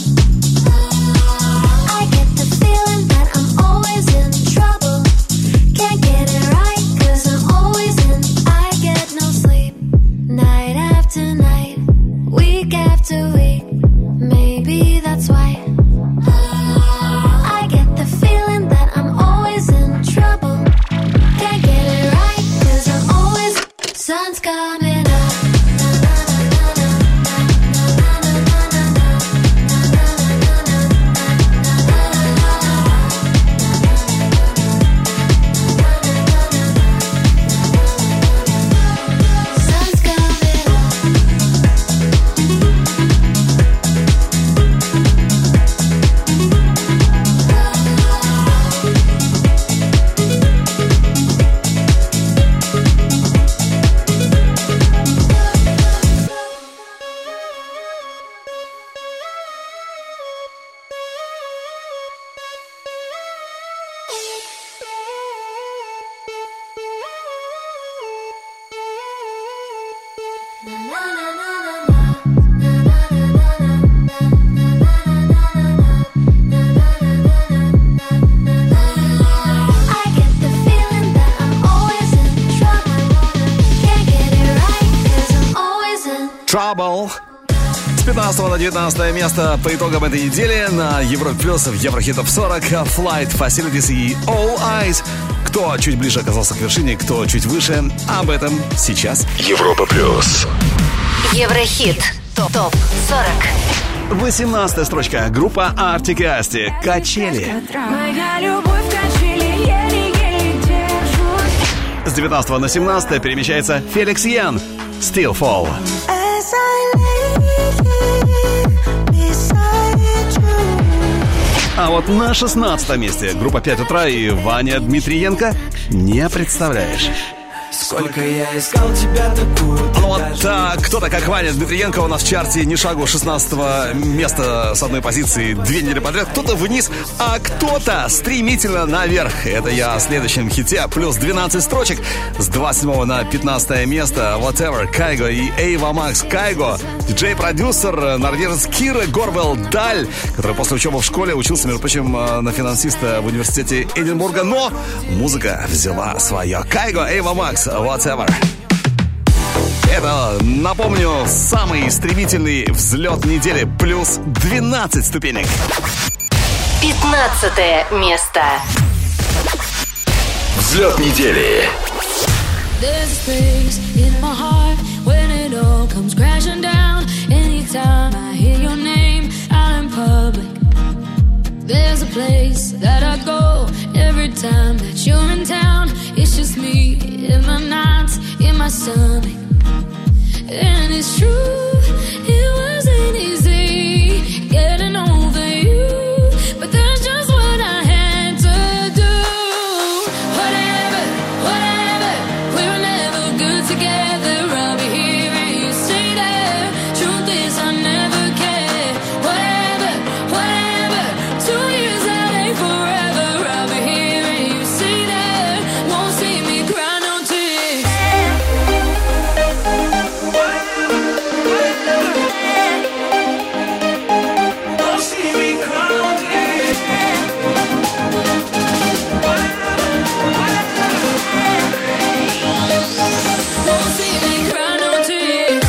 I get the feeling that I'm always in trouble. Can't get it right, 'cause I'm always in. I get no sleep, night after night, week after week. Maybe that's why. I get the feeling that I'm always in trouble. Can't get it right, 'cause I'm always. Sun's coming up. Sun's coming up. С 15 на 19 место по итогам этой недели на Европе Плюс в Еврохит Топ 40 Flight Facilities и All Eyes. Кто чуть ближе оказался к вершине, кто чуть выше, об этом сейчас. Европа Плюс. Еврохит Топ 40. 18-я строчка. Группа Arctic и Asti. Качели. Моя любовь качели, еле-еле держусь. С 19 на 17 перемещается Феликс Ян. Still Fall. А вот на 16 месте группа 5 утра и Ваня Дмитриенко. Не представляешь. Сколько я искал тебя такую. Ну вот кто-то, как Ваня Дмитриенко, у нас в чарте ни шагу 16 места с одной позиции 2 недели подряд. Кто-то вниз, а кто-то стремительно наверх. Это я о следующем хите. Плюс 12 строчек. С 27 на 15 место Whatever, Кайго и Эйва Макс. Кайго, диджей-продюсер, норвежец Кира Горвелл Даль, который после учебы в школе учился, между прочим, на финансиста в университете Эдинбурга. Но музыка взяла свое. Кайго, Эйва Макс, Whatever. Это, напомню, самый стремительный взлет недели. Плюс 12 ступенек. 15 место. Взлет недели. There's a space in my heart when it all comes crashing down. Anytime I hear your name out in public, there's a place that I go every time that you're in town. It's just me in my nights, in my stomach. And it's true, it wasn't easy getting over you, but that's just what I had to do. Whatever, whatever, we were never good together. I'll be here and you stay there. Truth is I never cared. Whatever, whatever, 2 years that ain't forever. I'll be here and you stay there. Won't see me cry no tears. Won't see me cry no tears.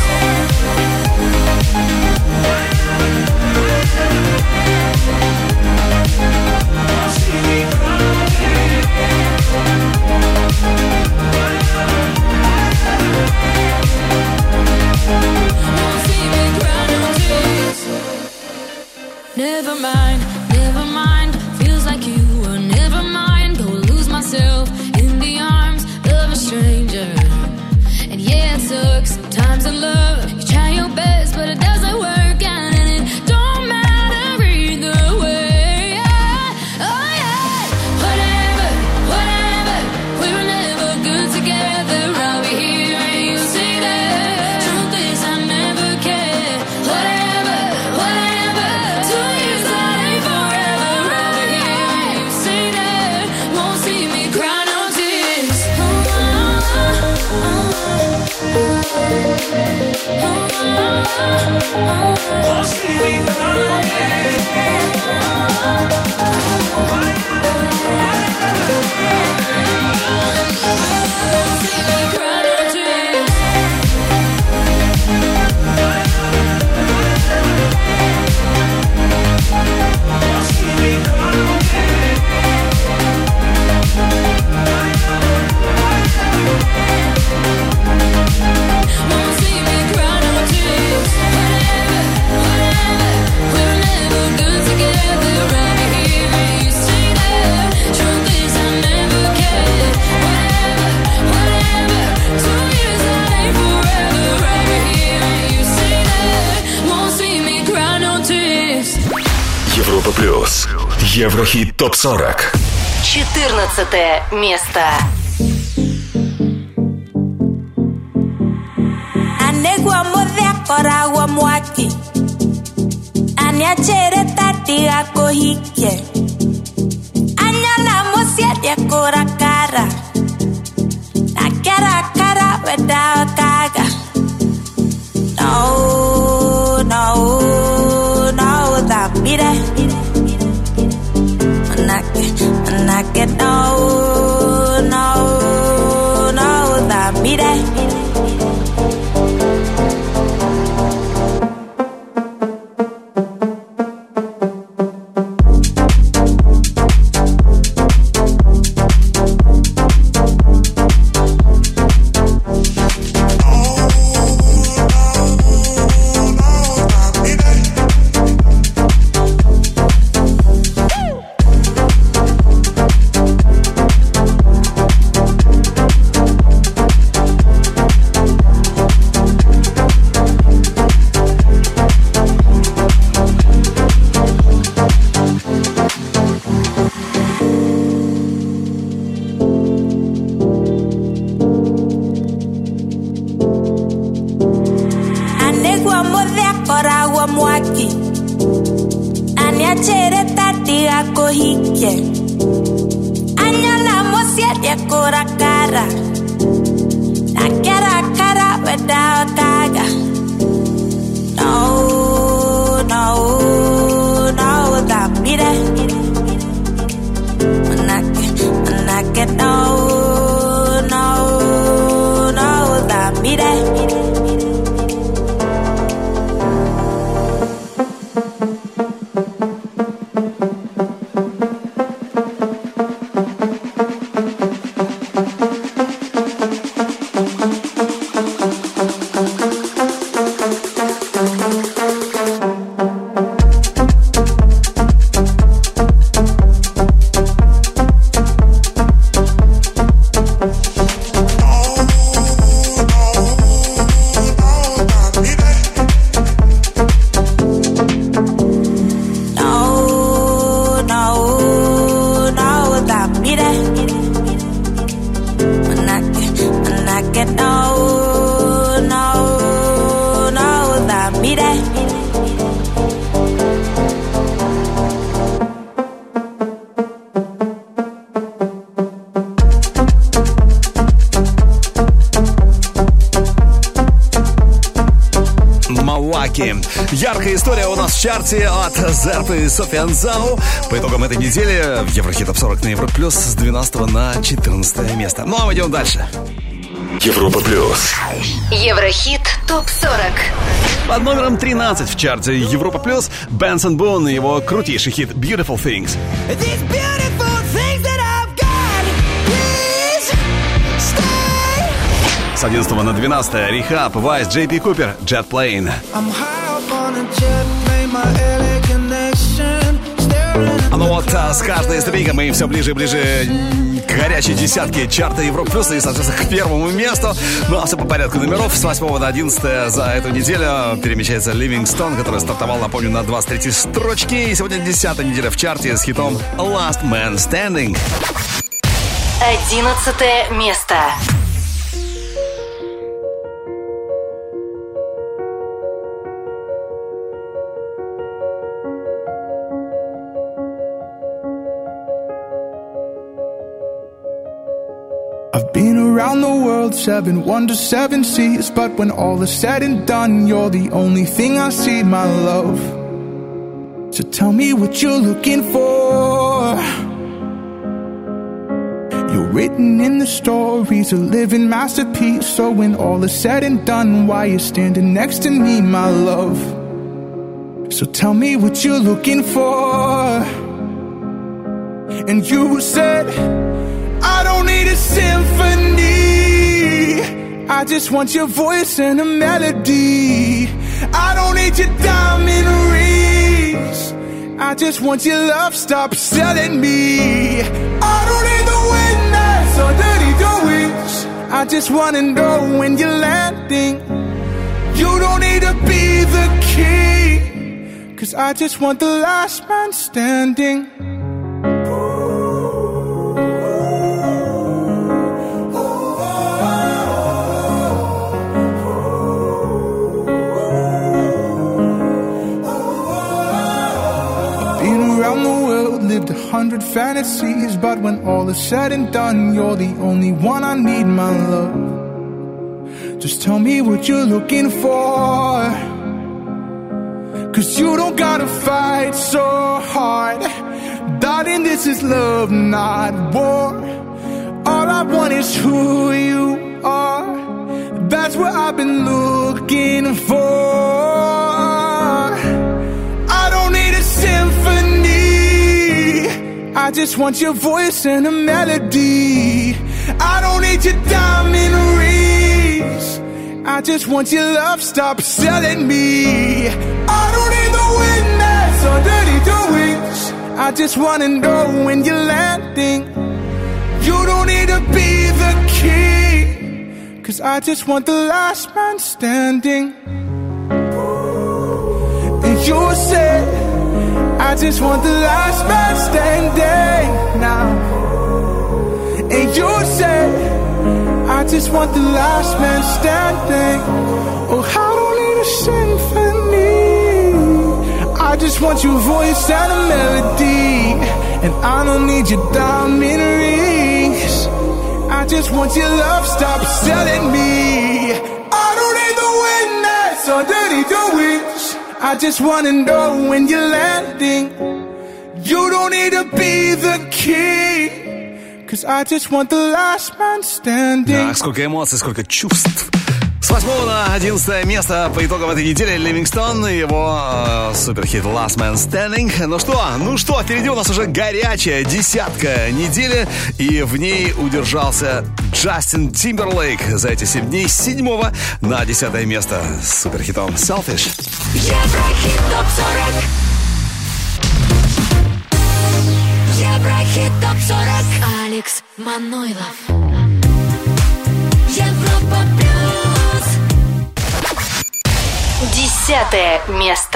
Won't see me cry no tears. Never mind, never mind. Feels like you were never mine. Go lose myself in the arms of a stranger. And yeah, it sucks sometimes in love. You try your best, but it doesn't work out, and it don't matter either way. Yeah. Oh yeah. Whatever, whatever. We were never good together. I'll be here and you stay there. Truth is I never cared. Whatever, whatever. 2 years that ain't forever. I'll be here and you stay there. Won't see me cry no tears. Won't see me cry no Европа Плюс. Еврохит Топ 40. 14 место. Anegua modea koragwa mwaki Aniachere tatiga kohike Anyana mosiadia kora cara Nakera cara without kaga No, no, no, that be there Manake, no, no, no, that be there piacere darti a cojille. Añalamos siete cora cara. La cara without daga. No, da mire. Manake, no, da mire. Яркая история у нас в чарте от Зерпы и Софи Анзау. По итогам этой недели в Еврохит Топ 40 на Европа Плюс с 12 на 14 место. Ну а мы идем дальше. Европа Плюс. Еврохит Топ 40. Под номером 13 в чарте Европа Плюс Бенсон Бун и его крутейший хит Beautiful Things. С 11 на 12 Рехаб, Вайс, Джей Пи Купер, Jet Plane. Ну вот, с каждой ступенькой мы все ближе и ближе к горячей десятке чарта Европа Плюс и, соответственно, к первому месту. Ну а все по порядку номеров. С 8 на 11 за эту неделю перемещается Livingstone, который стартовал, напомню, на 23 строчке. И сегодня 10-я неделя в чарте с хитом Last Man Standing. 11 место. I've been around the world, 7 wonders, 7 seas. But when all is said and done, you're the only thing I see, my love. So tell me what you're looking for. You're written in the stories, a living masterpiece. So when all is said and done, why you're standing next to me, my love. So tell me what you're looking for. And you said, I don't need a symphony. I just want your voice and a melody. I don't need your diamond rings. I just want your love, stop selling me. I don't need the wind that's underneath your wings. I just wanna know when you're landing. You don't need to be the king, 'cause I just want the last man standing. Lived 100 fantasies, but when all is said and done, you're the only one I need, my love. Just tell me what you're looking for, 'cause you don't gotta fight so hard. Darling, this is love, not war. All I want is who you are. That's what I've been looking for. I don't need a symphony. I just want your voice and a melody. I don't need your diamond rings. I just want your love, stop selling me. I don't need the wind that's underneath your wings. I just wanna know when you're landing. You don't need to be the king, 'cause I just want the last man standing. And you said, I just want the last man standing now. And you said, I just want the last man standing. Oh, I don't need a symphony. I just want your voice and a melody, and I don't need your diamond rings. I just want your love, stop selling me. I don't need the witness underneath your wings. I just wanna know when you're landing. You don't need to be the king, 'cause I just want the last man standing. Ах, сколько эмоций, сколько чувств. С 8 на 11 место по итогам этой недели Ливингстон и его суперхит Last Man Standing. Ну что, впереди у нас уже горячая десятка недели, и в ней удержался Джастин Тимберлейк за эти 7 дней с 7 на 10 место с суперхитом Selfish. Еврохит ТОП-40. Еврохит ТОП-40. Алекс Манойлов. Европа плюс. 10 место.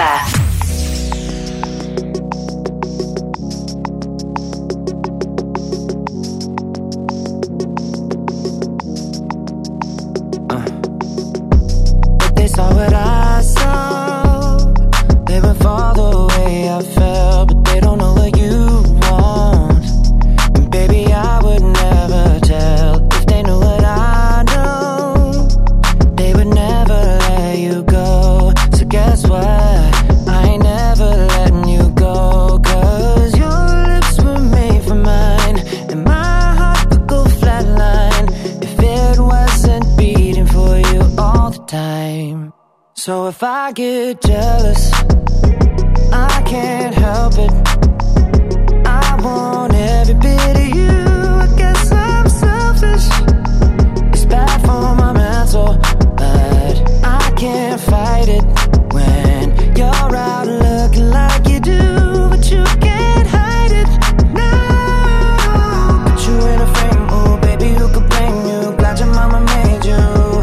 They saw what I saw. They would fall the way I felt, but they don't know what you want. And baby, I would never tell if they knew what I know. They would never let you go. So guess what? I ain't never letting you go. 'Cause your lips were made for mine, and my heart would go flatline if it wasn't beating for you all the time. So if I get jealous, I can't help it. I want every bit of you. I guess I'm selfish. It's bad for my mental, but I can't fight it when you're out looking like you do, but you can't hide it. No, put you in a frame, oh baby, who could blame you? Glad your mama made you,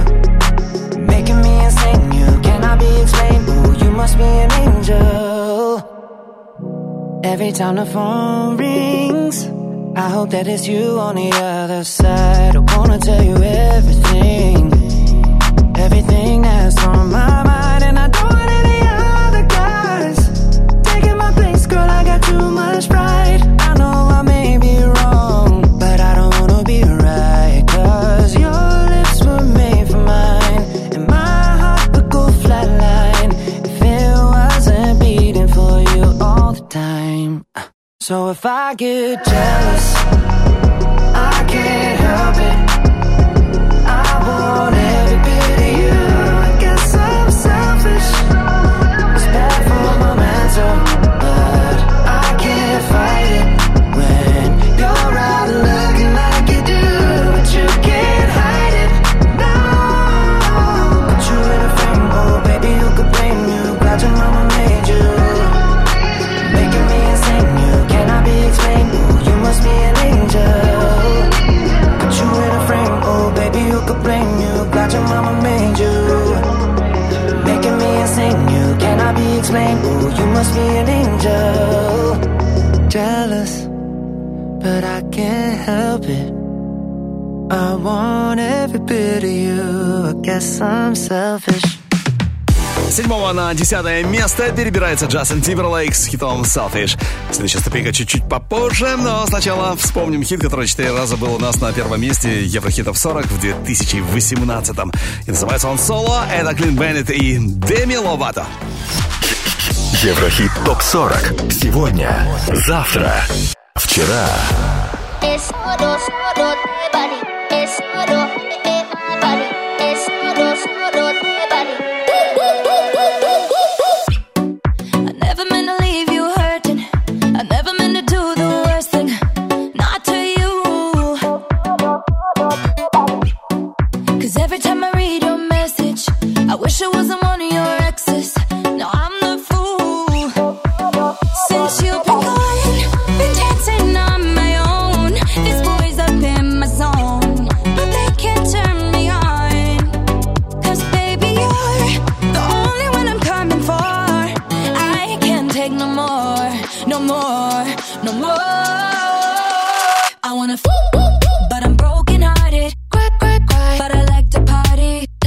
making me insane. You cannot be explained. Oh, you must be an angel. Every time the phone rings, I hope that it's you on the other side. I wanna tell you everything, everything that's on my mind. And I don't want any other guys taking my place, girl, I got too much pride. I know I may be wrong, but I don't wanna be right. 'Cause your lips were made for mine, and my heart would go flatline if it wasn't beating for you all the time. So if I get jealous, I can't help it. I want every bit of you. I guess I'm selfish. It's bad for my mental, but I can't fight it when you're out looking like you do, but you can't hide it. No, put you in a frame, oh baby, who could blame you? Glad your mama made you, making me insane. You cannot be explained. Oh, you must be an angel. Put you in a frame, oh baby, who could blame you? Glad your mama made you, making me insane. You cannot be explained. Oh, you must be an angel. Jealous, but I can't help it. I want every bit of you. I guess I'm selfish. С 7 на 10 место перебирается Джастин Тимберлейк с хитом Selfish. Следующая ступенька чуть-чуть попозже, но сначала вспомним хит, который 4 раза был у нас на первом месте Еврохитов 40 в 2018-м. И называется он «Соло». Это Clean Bandit и Деми Ловато. Еврохит ТОП-40. Сегодня, завтра, вчера.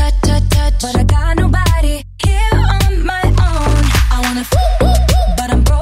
But I got nobody here on my own. I wanna, but I'm broke.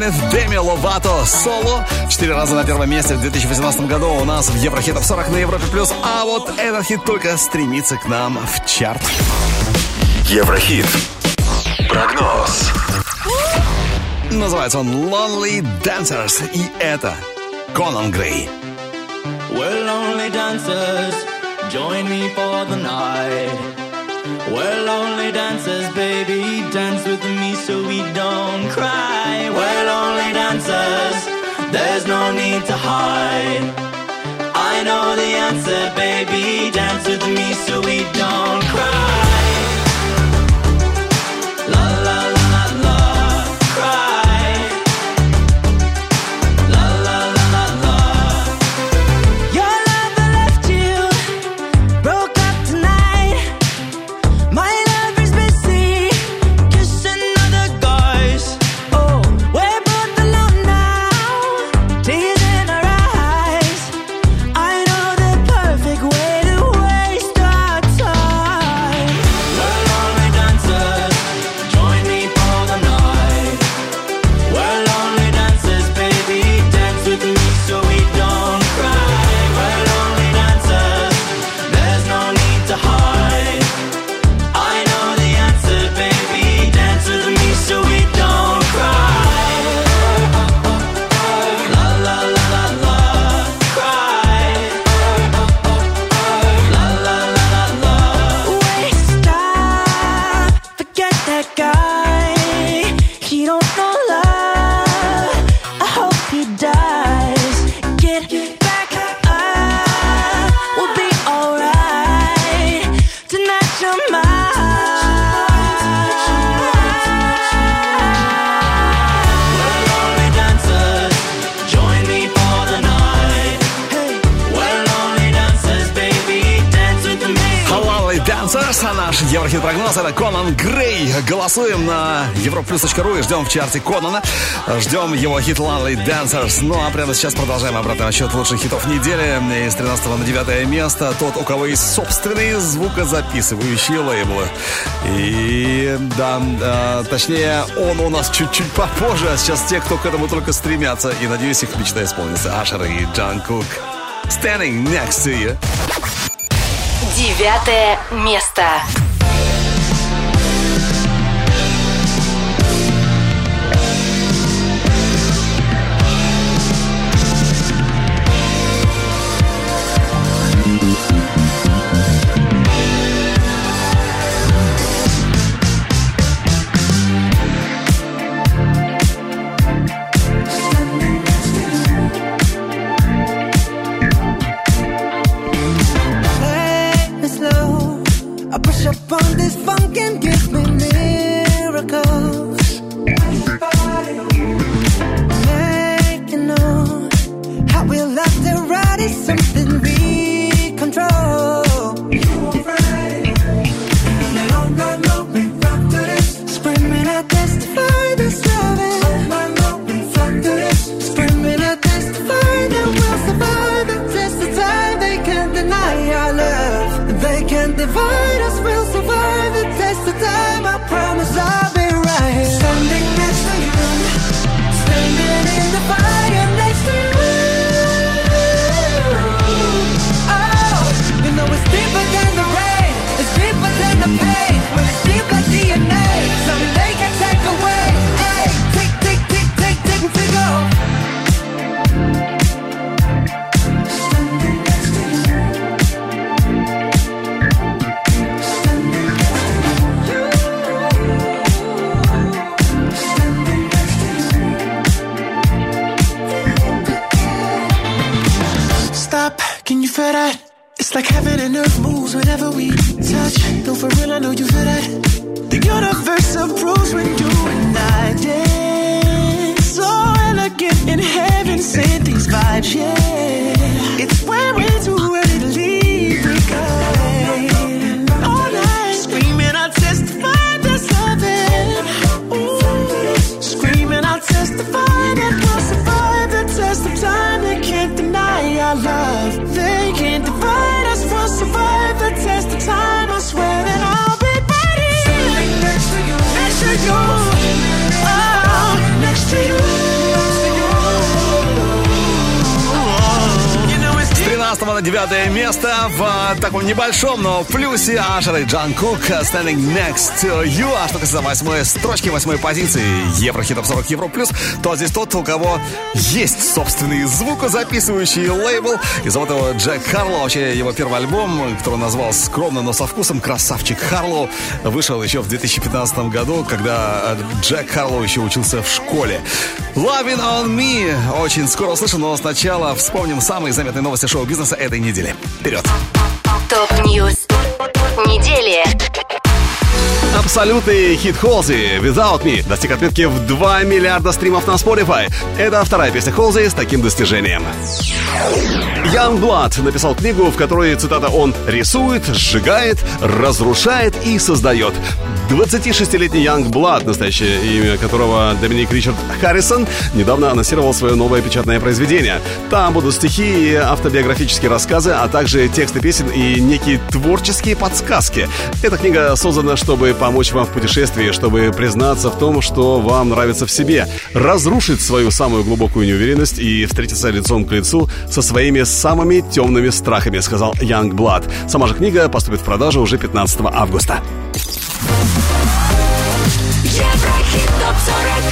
Смит, Деми Ловато, Соло. 4 раза на первом месте в 2018 году у нас в Еврохит Топ 40 на Европе Плюс. А вот этот хит только стремится к нам в чарт. Еврохит. Прогноз. Называется он Lonely Dancers. И это Конан Грей. We're lonely dancers, join me for the night. We're lonely dancers, baby, dance with me so we don't cry. We're lonely dancers, there's no need to hide. I know the answer, baby, dance with me so we don't cry. La la la la la, cry. La la la la la. Your lover left you, broke up tonight. My lover's busy kissing other guys. Oh, we're both alone now, tears in our eyes. I know the perfect way to waste our time. We're lonely dancers, join me for the night. We're lonely dancers, baby, dance with me so we don't cry. We're lonely dancers, there's no need to hide. I know the answer, baby, dance with me so we don't cry. La la la la la, cry. La la la la la. Waste time, forget that guy. He don't know love. I hope he dies. Get back up, we'll be alright. Tonight you're We're lonely dancers, join me for the night. We're lonely dancers, baby, dance with me. Lonely Dancers, а наш Еврохит прогноз — это Конан Грей. Голосуем на europlus.ru и ждем в чарте Конана. Ждем его хит Lonely Dancers. Ну а прямо сейчас продолжаем обратный отсчет лучших хитов недели. С 13 на 9 место тот, у кого есть собственные звукозаписывающие лейблы. И да, точнее, он у нас чуть-чуть попозже. А сейчас те, кто к этому только стремятся. И надеюсь, их мечта исполнится. Ашер и Джан Кук. Standing next to you. 9 место. Play it slow. I push up on this funk and give me miracles. Make you know how we love to ride is something we control. Screaming, I testify this loving. Screaming, I testify that we'll survive the test of time. They can't deny our love. They can't divide us. We'll survive the test of time. I promise I'll be right here. Standing next to you. Standing in the fire next to you. Oh, you know it's deeper than the rain. It's deeper than the pain. When it's deep like DNA, something they can take away. Hey, tick, tick, tick, tick, tick, tick, go. Standing next to you. Stop, can you feel that? It's like heaven and earth moves whenever we touch. No, for real, I know you feel that. The universe approves when you and I dance. So elegant in heaven, send these vibes, yeah. It's when we're too ready to leave, we go. All night, screaming, I'll testify that's loving. Ooh. Screaming, I'll testify that we'll survive the test of time. They can't deny our love. They can't divide us. We'll survive the test of time. I swear that I'll be ready. Standing next to you. Next to you. Oh, next to you. на 9 место в таком небольшом, но плюсе Ашер и Джанкук Standing Next to You. А что касается 8 строчки, 8 позиции Еврохит Топ 40 Евро Плюс, то здесь тот, у кого есть собственный звукозаписывающий лейбл. И зовут его Джек Харлоу. Вообще его первый альбом, который он назвал скромно, но со вкусом, «Красавчик Харлоу», вышел еще в 2015 году, когда Джек Харлоу еще учился в школе. Loving on Me очень скоро услышим, но сначала вспомним самые заметные новости шоу-бизнеса этой недели. Вперед! Топ-ньюс недели. Абсолютный хит Холзи «Without Me» достиг отметки в 2 миллиарда стримов на Spotify. Это вторая песня Холзи с таким достижением. Youngblood написал книгу, в которой, цитата, он рисует, сжигает, разрушает и создает. 26-летний Youngblood, настоящее имя которого Доминик Ричард Харрисон, недавно анонсировал свое новое печатное произведение. Там будут стихи и автобиографические рассказы, а также тексты песен и некие творческие подсказки. Эта книга создана, чтобы помочь вам в путешествии, чтобы признаться в том, что вам нравится в себе, разрушить свою самую глубокую неуверенность и встретиться лицом к лицу со своими самыми темными страхами, сказал Youngblood. Сама же книга поступит в продажу уже 15 августа. Еврохит ТОП-40.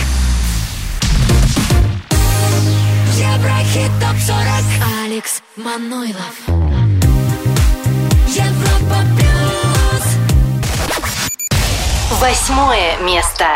Еврохит ТОП-40. Алекс Манойлов. Европа Плюс. 8 место.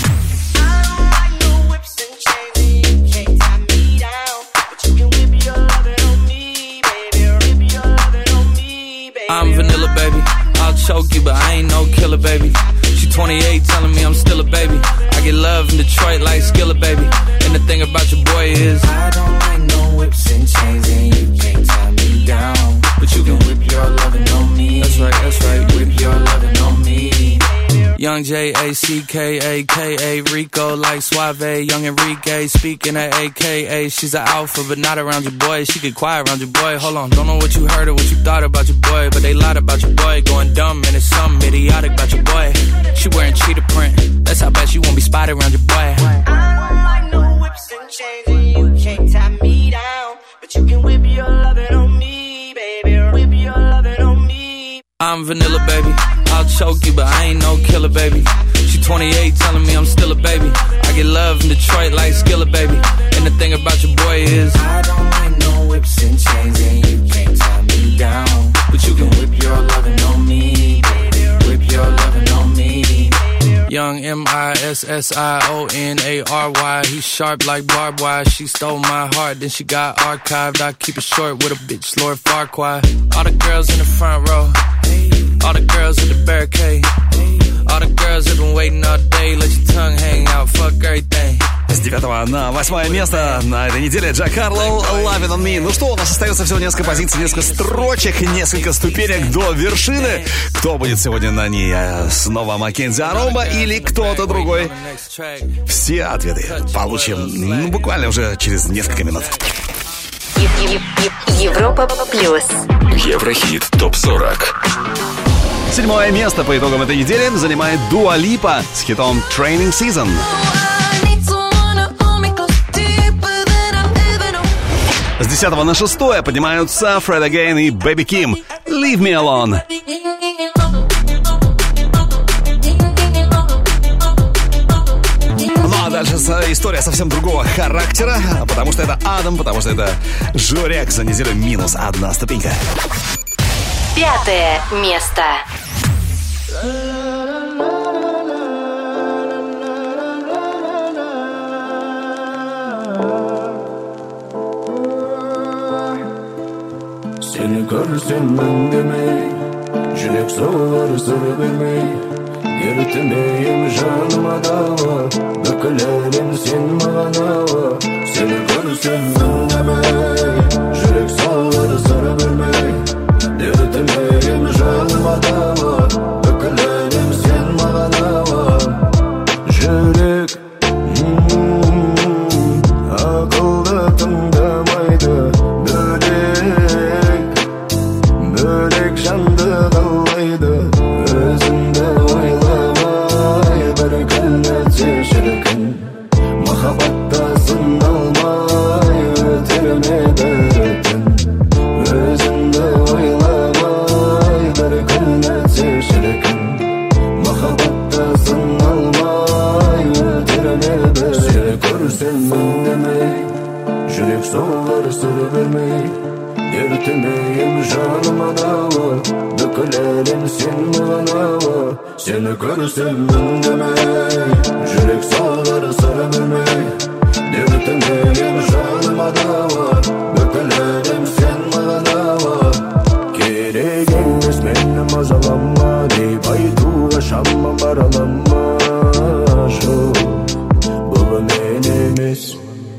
I'm vanilla, baby. I'll choke you, but I ain't no killer, baby. She 28, telling me I'm still a baby. I get love in Detroit like Skilla, baby. And the thing about your boy is I don't like no whips and chains, and you can't tie me down. But you can whip your lovin' on me. That's right, whip your lovin' on me. Young J-A-C-K-A-K-A Rico like Suave, young Enrique speaking at AKA. She's an alpha but not around your boy. She get quiet around your boy. Hold on, don't know what you heard or what you thought about your boy, but they lied about your boy. Going dumb and it's something idiotic about your boy. She wearing cheetah print, that's how bad she won't be spotted around your boy. I don't like no whips and chains, and you can't tie me down. But you can whip your lovin' on me, baby. Whip your lovin' on me. I'm vanilla, baby. I'll choke you, but I ain't no killer, baby. She 28, telling me I'm still a baby. I get love in Detroit like Skilla, baby. And the thing about your boy is I don't like no whips and chains, and you can't tie me down. But you can whip your lovin' on me, baby. Whip your lovin' on me. Young M-I-S-S-I-O-N-A-R-Y. He's sharp like barbed wire. She stole my heart, then she got archived. I keep it short with a bitch, Lord Farquaad. All the girls in the front row, all the girls at the barricade, all the girls have been waiting all day. Let your tongue hang out, fuck everything. С 9 на 8 место на этой неделе Джек Харлоу, Loving on Me. Ну что, у нас остается всего несколько позиций, несколько строчек, несколько ступенек до вершины. Кто будет сегодня на ней? Снова Маккензи Арома или кто-то другой? Все ответы получим буквально уже через несколько минут. Европа Плюс. Еврохит ТОП-40. 7 место по итогам этой недели занимает Дуа Липа с хитом Training Season. С 10 на 6 поднимаются Fred Again и Baby Kim Leave Me Alone. Ну а дальше история совсем другого характера, потому что это Адам, потому что это Жорек. За неделю минус 1 ступенька. 5 место. Seni görsem ben demey, Jürek soğur sır bilmey. Yürütmeyim canıma dava, dökülerim sen bana dava. Seni görsem ben demey, Jürek soğur sır bilmey. Yürütmeyim canıma dava, dökülerim sen bana dava. Jürek akılda tındamaydı. Börek şandı dallaydı. Özünde oylamay bir kıllet şaşırken. Mahabatta sındalmay öterme derken. Özünde görsem demey. Yürek sağları sarı vermey. Devletimeyim şanıma da var. Bökelerim sen bana da var. Gerek gelmez benim azalanma. Deyip ayıt uğraşamam aralanma. Şu bu menimiz.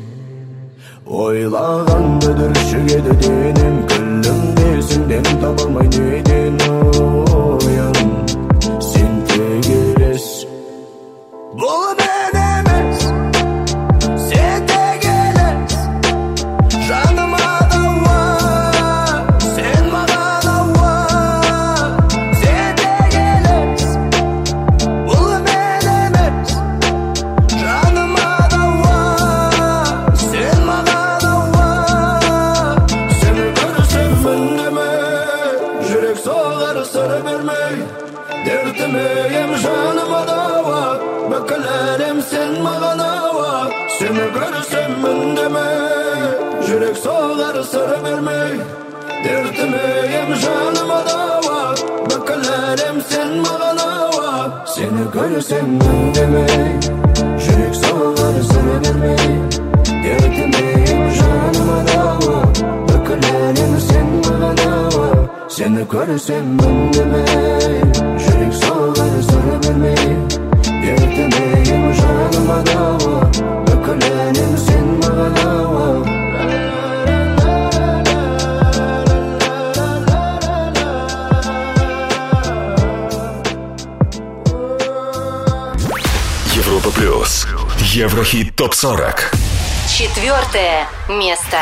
Oylağandadır şu gediğinin. Küllüm değilsin dem tapamay neydin oyan. Sen tegeres. Bu menimiz. Sen tegeres. Canıma da var. Sen bana da var. Sen tegeres. Bu menimiz. Canıma da var. Sen bana da var. Seni görsem ben demey. Yürek soğar sarı vermey. Dertimeyim canıma da var. Bakılarım sen bana var. Seni görsem ben demey. Yürek soğar sarı vermey. Dertimeyim canıma da var. Bakılarım sen bana var. Seni görsem ben demey. Yürek soğar sarı vermey. Dertimeyim canıma da var. Bakılarım sen bana var. Seni görsem ben demey. Yürek soğar sarı vermey. Dertimeyim canıma da var. Bakılarım sen bana var. Европа плюс. Еврохит ТОП-40. 4 место.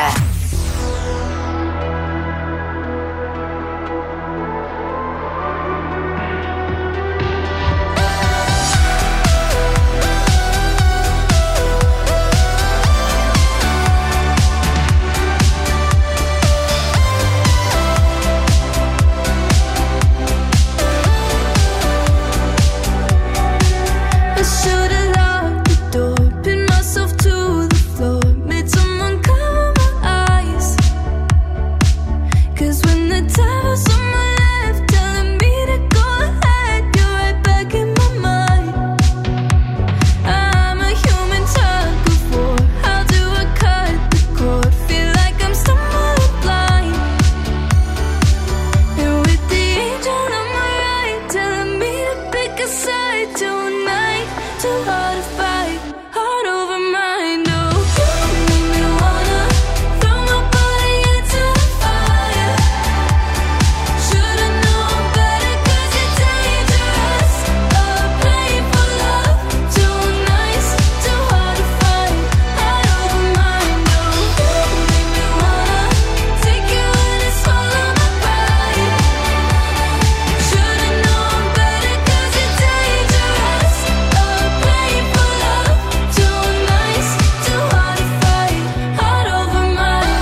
I should've locked the door, pinned myself to the floor, made someone cover my eyes. 'Cause when the devil's on my left, telling me to go ahead, you're right back in my mind. I'm a human tug of war. How do I cut the cord? Feel like I'm stumbling blind. And with the angel on my right, telling me to pick a side tonight. Too hard to fight, heart over mind. Oh, you make me wanna throw my body into the fire. Should've known better 'cause you're dangerous. Playing for love, too nice, too hard to fight, heart over mind. Oh, you make me wanna take you in and swallow my pride. Should've known better 'cause you're dangerous. Playing for love, too nice, too hard to fight, heart over mind.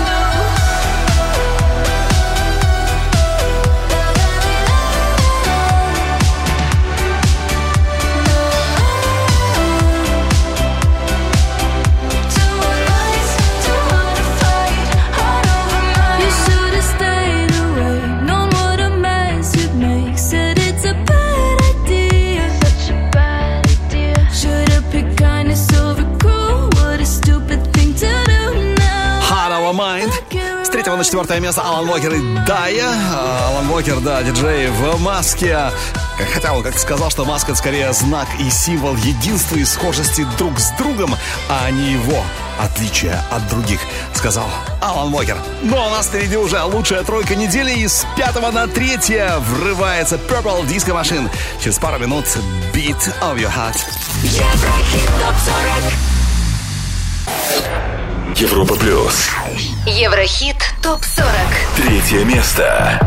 You should've stayed away, known what a mess you'd make. Said it's a bad idea, such a bad idea. Should've picked kindness over cruel. What a stupid thing to do now. Heart Over Mind. С 3 на 4 место Алан Уокер и Дайя. Алан Уокер, да, диджей в маске. Хотя он как сказал, что маска — это скорее знак и символ единства и схожести друг с другом, а не его отличия от других, сказал Алан Уокер. Ну а у нас впереди уже лучшая тройка недели, и с 5 на 3 врывается Purple Disco Machine. Через пару минут Beat of Your Heart. Еврохит ТОП-40. Европа плюс. Еврохит ТОП-40. 3 место.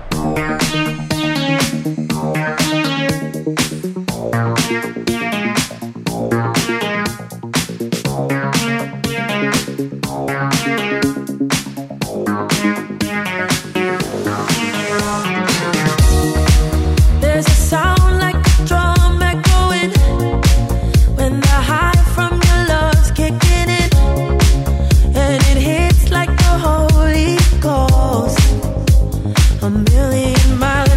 There's a sound like a drum echoing when the high from your love's kicking in, and it hits like the Holy Ghost. A million miles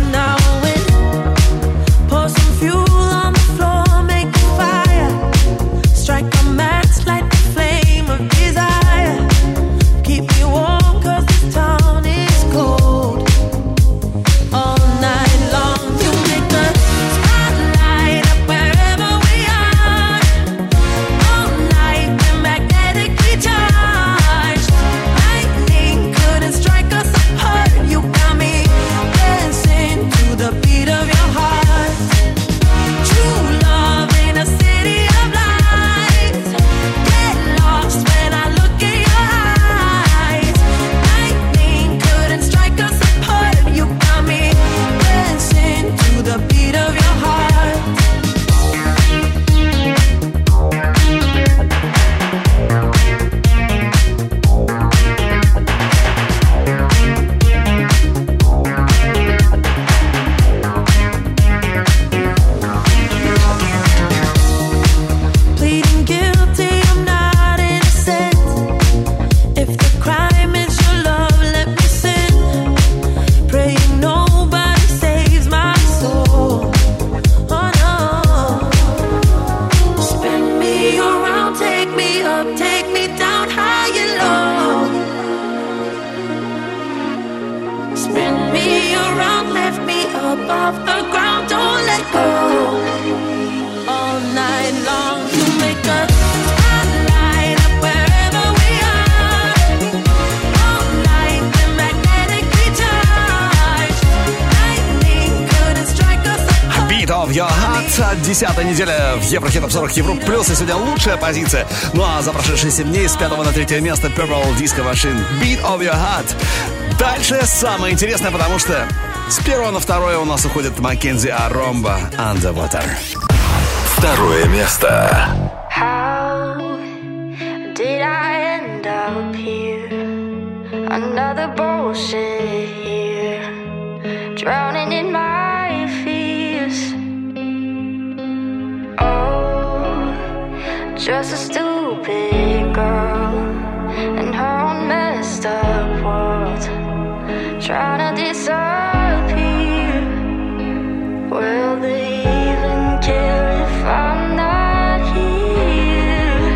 Your Heart. 10-я неделя в Еврохит Топ 40 Европа Плюс. И сегодня лучшая позиция. Ну а за прошедшие 7 дней с 5 на 3 место Purple Disco Machine Beat of Your Heart. Дальше самое интересное, потому что с 1 на 2 у нас уходит Маккензи Аромба Underwater. Второе место. How did I end up here? Another bullshit here, drowning in my fears. Oh, just a stupid girl in her own messed up world, trying to disappear. Will they even care if I'm not here?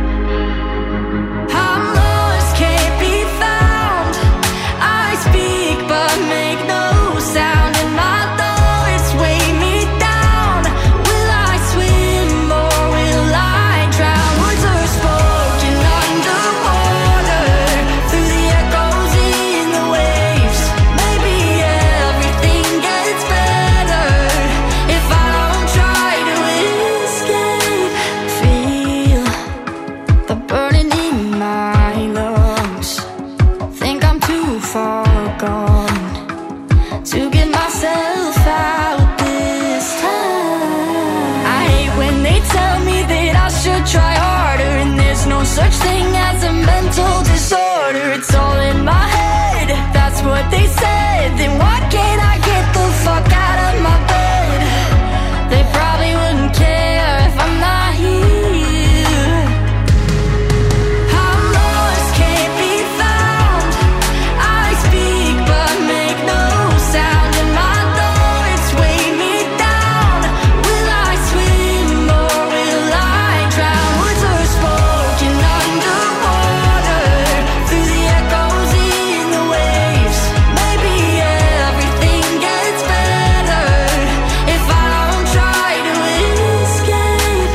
I'm lost, can't be found. I speak but make no sound, and my thoughts weigh me down. Will I swim or will I drown? Words are spoken underwater, through the echoes in the waves. Maybe everything gets better if I don't try to escape. Feel the burning in my lungs. Think I'm too far gone to get myself out this time. I hate when they tell me that I should try harder, and there's no such thing as a mental disorder. It's all in my head, that's what they said. Then why can't I get the fuck out of my bed? They probably wouldn't care if I'm not here. I'm lost, can't be found. I speak but make no sound, and my thoughts weigh me down. Will I swim or will I drown? Words are spoken underwater, through the echoes in the waves. Maybe everything gets better if I don't try to escape.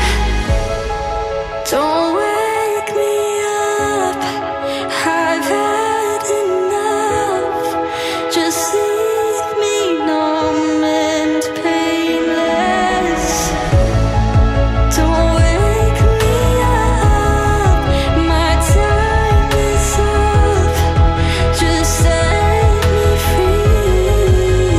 Don't wake me up, I've had enough. Just leave me numb and painless. Don't wake me up, my time is up. Just set me free.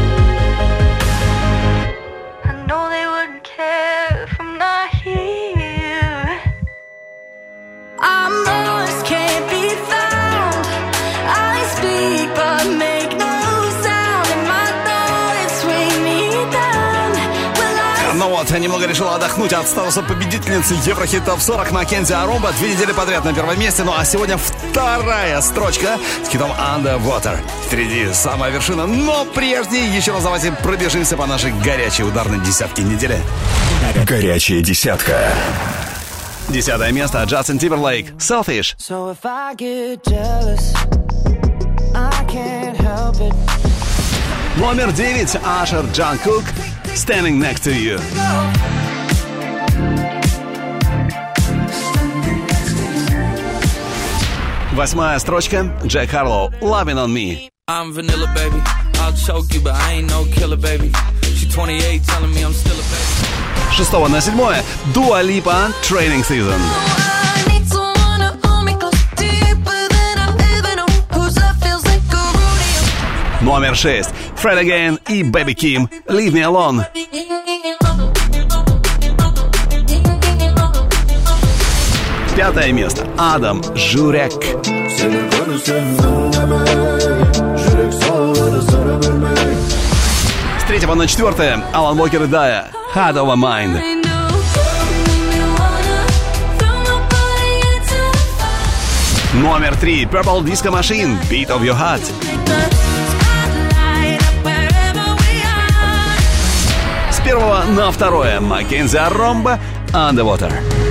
I know they wouldn't care if I'm not here. I'm lost, can't be found. I speak but make no sound, and my thoughts weigh me down. Will I Ну вот, немного решила отдохнуть от статуса победительницы Еврохит Топ 40 Маккензи Аромба. 2 недели подряд на первом месте. Ну а сегодня вторая строчка с хитом Underwater. Впереди самая вершина. Но прежде еще раз давайте пробежимся по нашей горячей ударной десятке недели. Горячая десятка. 10 место. Джастин Тимберлейк. Selfish. So if I get jealous, I can't help it. Номер 9. Ашер Джанкук. Standing Next to You. 8 строчка. Джек Харлоу. Loving on Me. I'm vanilla, baby. I'll choke you, but I ain't no killer, baby. She 28, telling me I'm still a baby. 6 на 7. Dua Lipa. Training Season. Номер 6. Fred Again и Baby Kim. Leave Me Alone. 5 место. Адам Журек. С 3 на 4. Алан Уокер и Дая. Heart Over Mind. Номер 3. Purple Disco Machine. Beat of Your Heart. С 1 на 2. Маккензи Аромба. Underwater.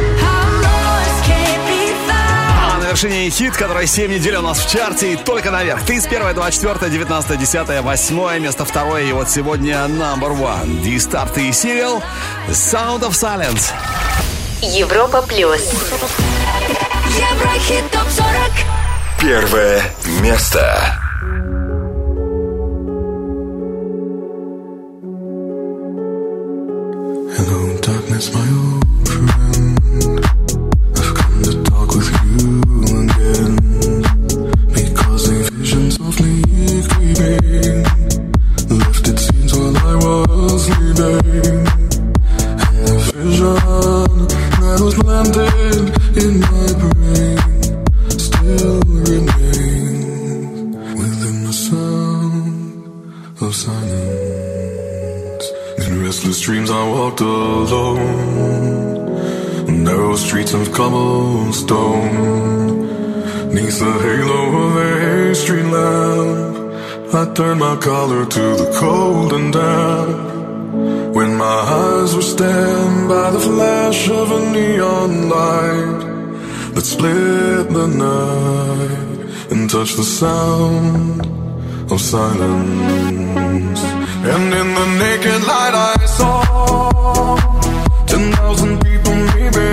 А на вершине хит, который 7 недель у нас в чарте и только наверх. 31, 24, 19, 10, 8 место 2. И вот сегодня number one. D-Start и Serial. Sound of Silence. Европа плюс. Еврохит Топ 40. Первое место. planted in my brain still remain within the sound of silence. In restless dreams I walked alone, narrow streets of cobblestone. 'Neath the halo of a street lamp, I turned my collar to the cold and damp. When my eyes were stabbed by the flash of a neon light that split the night and touched the sound of silence. And in the naked light I saw 10,000 people maybe,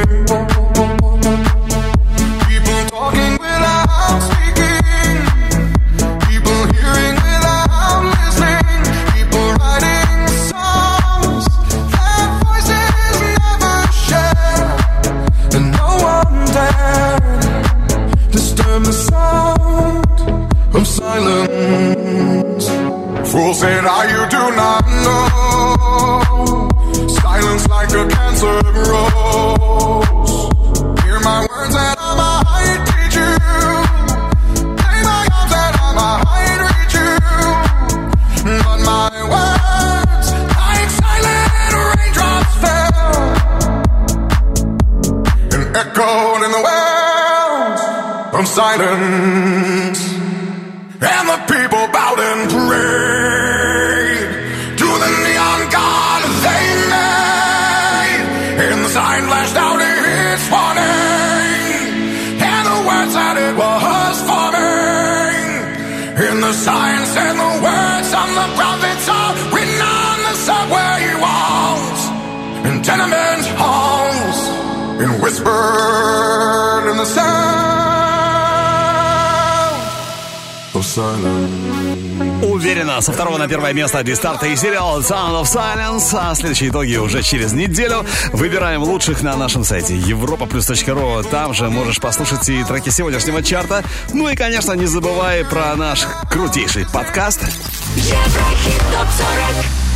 people talking without speaking, people hearing without listening, people writing songs that voices never share, and no one dared disturb the sound of silence. Fool said, you do not know, silence like a cancer grows. Hear my words and I might teach you, play my arms and I might reach you, but my words like silent raindrops fell and echoed in the wells of silence. And the people bowed and prayed to the neon god they made. And the sign flashed out its warning, and the words that it was forming. And the sign said the words on the prophets are written on the subway walls and tenement halls, and whispered in the sound. Уверенно, со второго на первое место Дистарта и сериал Sound of Silence. А следующие итоги уже через неделю. Выбираем лучших на нашем сайте europaplus.ru. Там же можешь послушать и треки сегодняшнего чарта. Ну и, конечно, не забывай про наш крутейший подкаст. Еврохит ТОП 40.